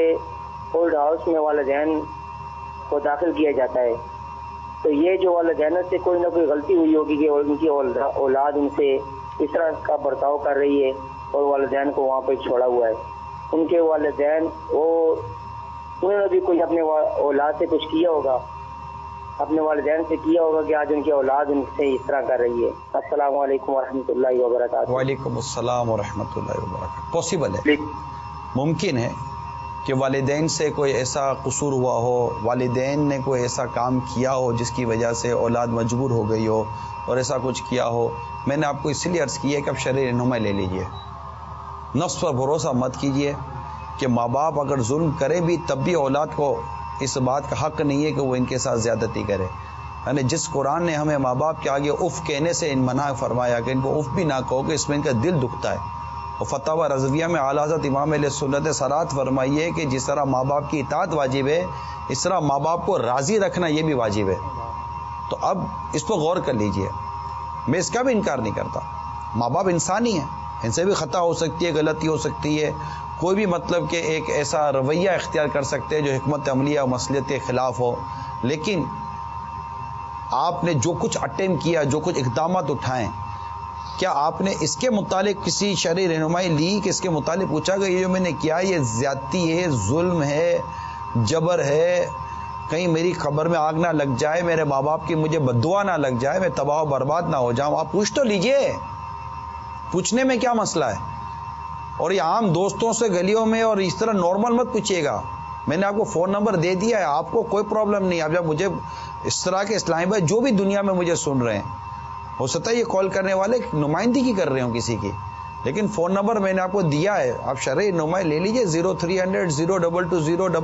ہاؤس میں والدین کو داخل کیا جاتا ہے، تو یہ جو والدین سے کوئی نہ کوئی غلطی ہوئی ہوگی کہ ان کی اولاد ان سے اس طرح کا برتاؤ کر رہی ہے اور والدین کو وہاں پہ چھوڑا ہوا ہے. ان کے والدین انہوں نے بھی کوئی اپنے اولاد سے کچھ کیا ہوگا، اپنے والدین سے کیا ہوگا کہ آج ان کی اولاد ان سے اس طرح کر رہی ہے. السلام علیکم ورحمۃ اللہ وبرکاتہ. وعلیکم السلام ورحمۃ اللہ وبرکاتہ. پاسبل ہے، ممکن ہے کہ والدین سے کوئی ایسا قصور ہوا ہو، والدین نے کوئی ایسا کام کیا ہو جس کی وجہ سے اولاد مجبور ہو گئی ہو اور ایسا کچھ کیا ہو. میں نے آپ کو اس لیے عرض کی ہے کہ آپ شرعی رہنمائی لے لیجئے. نفس پر بھروسہ مت کیجئے کہ ماں باپ اگر ظلم کریں بھی تب بھی اولاد کو اس بات کا حق نہیں ہے کہ وہ ان کے ساتھ زیادتی کرے. یعنی جس قرآن نے ہمیں ماں باپ کے آگے اف کہنے سے منع فرمایا کہ ان کو اف بھی نہ کہو کہ اس میں ان کا دل دکھتا ہے. اور فتاوی رضویہ میں اعلیٰ حضرت امام اہل سنت سرات فرمائیے کہ جس طرح ماں باپ کی اطاعت واجب ہے اس طرح ماں باپ کو راضی رکھنا یہ بھی واجب ہے. تو اب اس پر غور کر لیجئے. میں اس کا بھی انکار نہیں کرتا، ماں باپ انسانی ہیں، ان سے بھی خطا ہو سکتی ہے، غلطی ہو سکتی ہے، کوئی بھی مطلب کہ ایک ایسا رویہ اختیار کر سکتے ہیں جو حکمت عملیہ اور مصلحت کے خلاف ہو. لیکن آپ نے جو کچھ اٹیمپٹ کیا، جو کچھ اقدامات اٹھائیں، کیا آپ نے اس کے متعلق کسی شرعی رہنمائی لی کہ اس کے متعلق پوچھا کہ یہ جو میں نے کیا یہ زیادتی ہے، ظلم ہے، جبر ہے، کہیں میری قبر میں آگ نہ لگ جائے، میرے ماں باپ کی مجھے بددعا نہ لگ جائے، میں تباہ و برباد نہ ہو جاؤں؟ آپ پوچھ تو لیجئے، پوچھنے میں کیا مسئلہ ہے؟ اور یہ عام دوستوں سے گلیوں میں اور اس طرح نارمل مت پوچھیے گا. میں نے آپ کو فون نمبر دے دیا ہے، آپ کو کوئی پرابلم نہیں. آپ جب مجھے اس طرح کے اسلامی بھائی جو بھی دنیا میں مجھے سن رہے ہیں، ہو سکتا ہے یہ کال کرنے والے نمائندگی کر رہے ہوں کسی کی، لیکن فون نمبر میں نے آپ کو دیا ہے، آپ شرعی رہنمائی لے لیجئے. 0300 022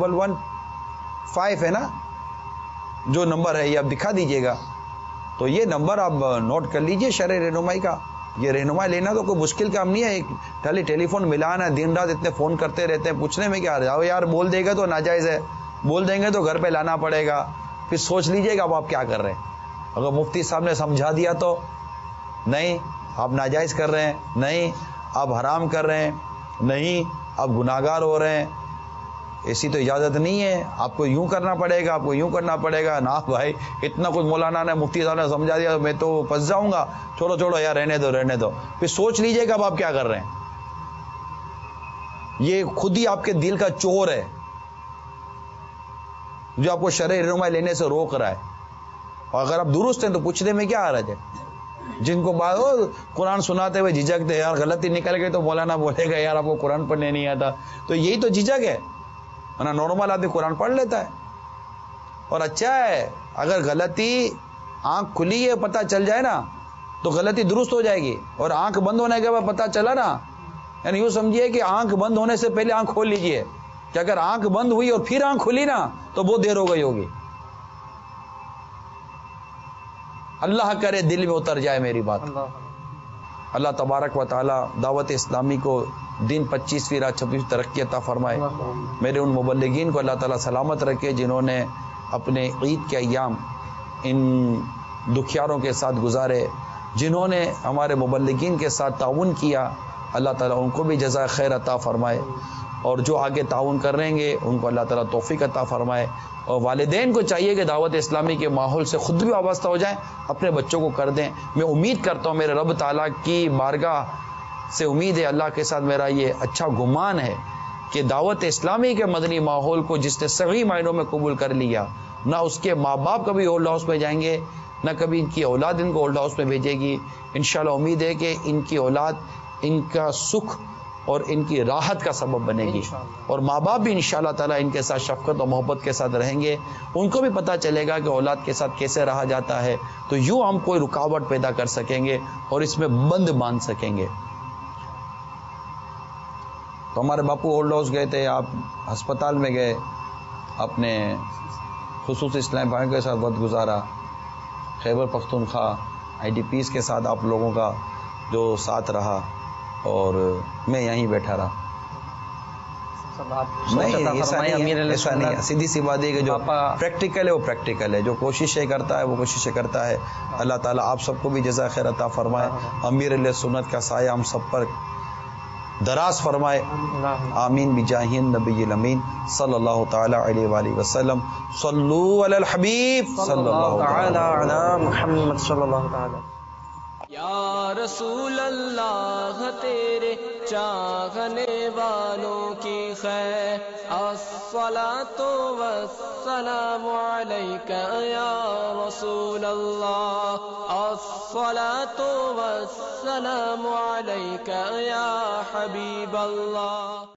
0115 ہے نا جو نمبر ہے، یہ آپ دکھا دیجئے گا. تو یہ نمبر آپ نوٹ کر لیجئے شرعی رہنمائی کا. یہ رہنمائی لینا تو کوئی مشکل کام نہیں ہے. ایک ٹیلی فون ملانا، دن رات اتنے فون کرتے رہتے ہیں، پوچھنے میں کیا جاؤ یار، بول دے گا تو ناجائز ہے، بول دیں گے تو گھر پہ لانا پڑے گا. پھر سوچ لیجئے گا اب آپ کیا کر رہے ہیں. اگر مفتی صاحب نے سمجھا دیا تو نہیں آپ ناجائز کر رہے ہیں، نہیں آپ حرام کر رہے ہیں، نہیں آپ گناہگار ہو رہے ہیں، ایسی تو اجازت نہیں ہے، آپ کو یوں کرنا پڑے گا، آپ کو یوں کرنا پڑے گا. نہ بھائی اتنا کچھ مولانا نے مفتی صاحب نے سمجھا دیا میں تو پھنس جاؤں گا، چھوڑو یار رہنے دو. پھر سوچ لیجئے گا اب آپ کیا کر رہے ہیں. یہ خود ہی آپ کے دل کا چور ہے جو آپ کو شرعی رہنمائی لینے سے روک رہا ہے. اور اگر آپ درست ہیں تو پوچھنے میں کیا حرج ہے. جن کو قرآن سناتے ہوئے جھجکتے یار غلطی نکل گئی تو مولانا بولے گا یار آپ کو قرآن پڑھنے نہیں آتا، تو یہی تو جھجک ہے نا. نارمل آدمی قرآن پڑھ لیتا ہے. اور اچھا ہے اگر غلطی آنکھ کھلی ہے پتہ چل جائے نا تو غلطی درست ہو جائے گی. اور آنکھ بند ہونے کے بعد پتہ چلا نا، یعنی یوں سمجھیے کہ آنکھ بند ہونے سے پہلے آنکھ کھول لیجئے کہ اگر آنکھ بند ہوئی اور پھر آنکھ کھلی نا تو بہت دیر ہو گئی ہوگی. اللہ کرے دل میں اتر جائے میری بات. اللہ تبارک و تعالی دعوت اسلامی کو دن 25ویں رات 26 ترقی عطا فرمائے. میرے ان مبلغین کو اللہ تعالیٰ سلامت رکھے جنہوں نے اپنے عید کے ایام ان دکھیاروں کے ساتھ گزارے، جنہوں نے ہمارے مبلغین کے ساتھ تعاون کیا. اللہ تعالیٰ ان کو بھی جزائے خیر عطا فرمائے، اور جو آگے تعاون کر رہیں گے ان کو اللہ تعالیٰ توفیق عطا فرمائے. اور والدین کو چاہیے کہ دعوت اسلامی کے ماحول سے خود بھی وابستہ ہو جائیں، اپنے بچوں کو کر دیں. میں امید کرتا ہوں، میرے رب تعالیٰ کی بارگاہ سے امید ہے، اللہ کے ساتھ میرا یہ اچھا گمان ہے کہ دعوت اسلامی کے مدنی ماحول کو جس نے صحیح معنوں میں قبول کر لیا، نہ اس کے ماں باپ کبھی اولڈ ہاؤس میں جائیں گے، نہ کبھی ان کی اولاد ان کو اولڈ ہاؤس میں بھیجے گی. انشاءاللہ امید ہے کہ ان کی اولاد ان کا سکھ اور ان کی راحت کا سبب بنے گی، اور ماں باپ بھی انشاءاللہ تعالیٰ ان کے ساتھ شفقت اور محبت کے ساتھ رہیں گے. ان کو بھی پتہ چلے گا کہ اولاد کے ساتھ کیسے رہا جاتا ہے، تو یوں ہم کوئی رکاوٹ پیدا کر سکیں گے اور اس میں بند باندھ سکیں گے. تو ہمارے باپو اولڈ ہاؤس گئے تھے، آپ ہسپتال میں گئے، اپنے خصوصی اسلامی بھائیوں کے ساتھ وقت گزارا. خیبر پختونخوا IDPs کے ساتھ آپ لوگوں کا جو ساتھ رہا، اور میں یہیں بیٹھا رہا. نہیں ایسا نہیں، سیدھی سی بات ہے کہ جو پریکٹیکل ہے وہ پریکٹیکل ہے، جو کوششیں کرتا ہے وہ کوششیں کرتا ہے. اللہ تعالیٰ آپ سب کو بھی جزائے خیر عطا فرمائے، امیر علیہ سنت کا سایہ ہم سب پر دراز فرمائے، آمین بجاہ النبی الامین صلی اللہ تعالی علیہ وآلہ وسلم. صلو علی الحبیب صلی اللہ تعالی علی محمد صلی اللہ تعالی. یا رسول اللہ تیرے چاہنے والوں کی خیر، الصلاۃ والسلام علیک یا رسول اللہ، الصلاۃ والسلام علیک یا حبیب اللہ.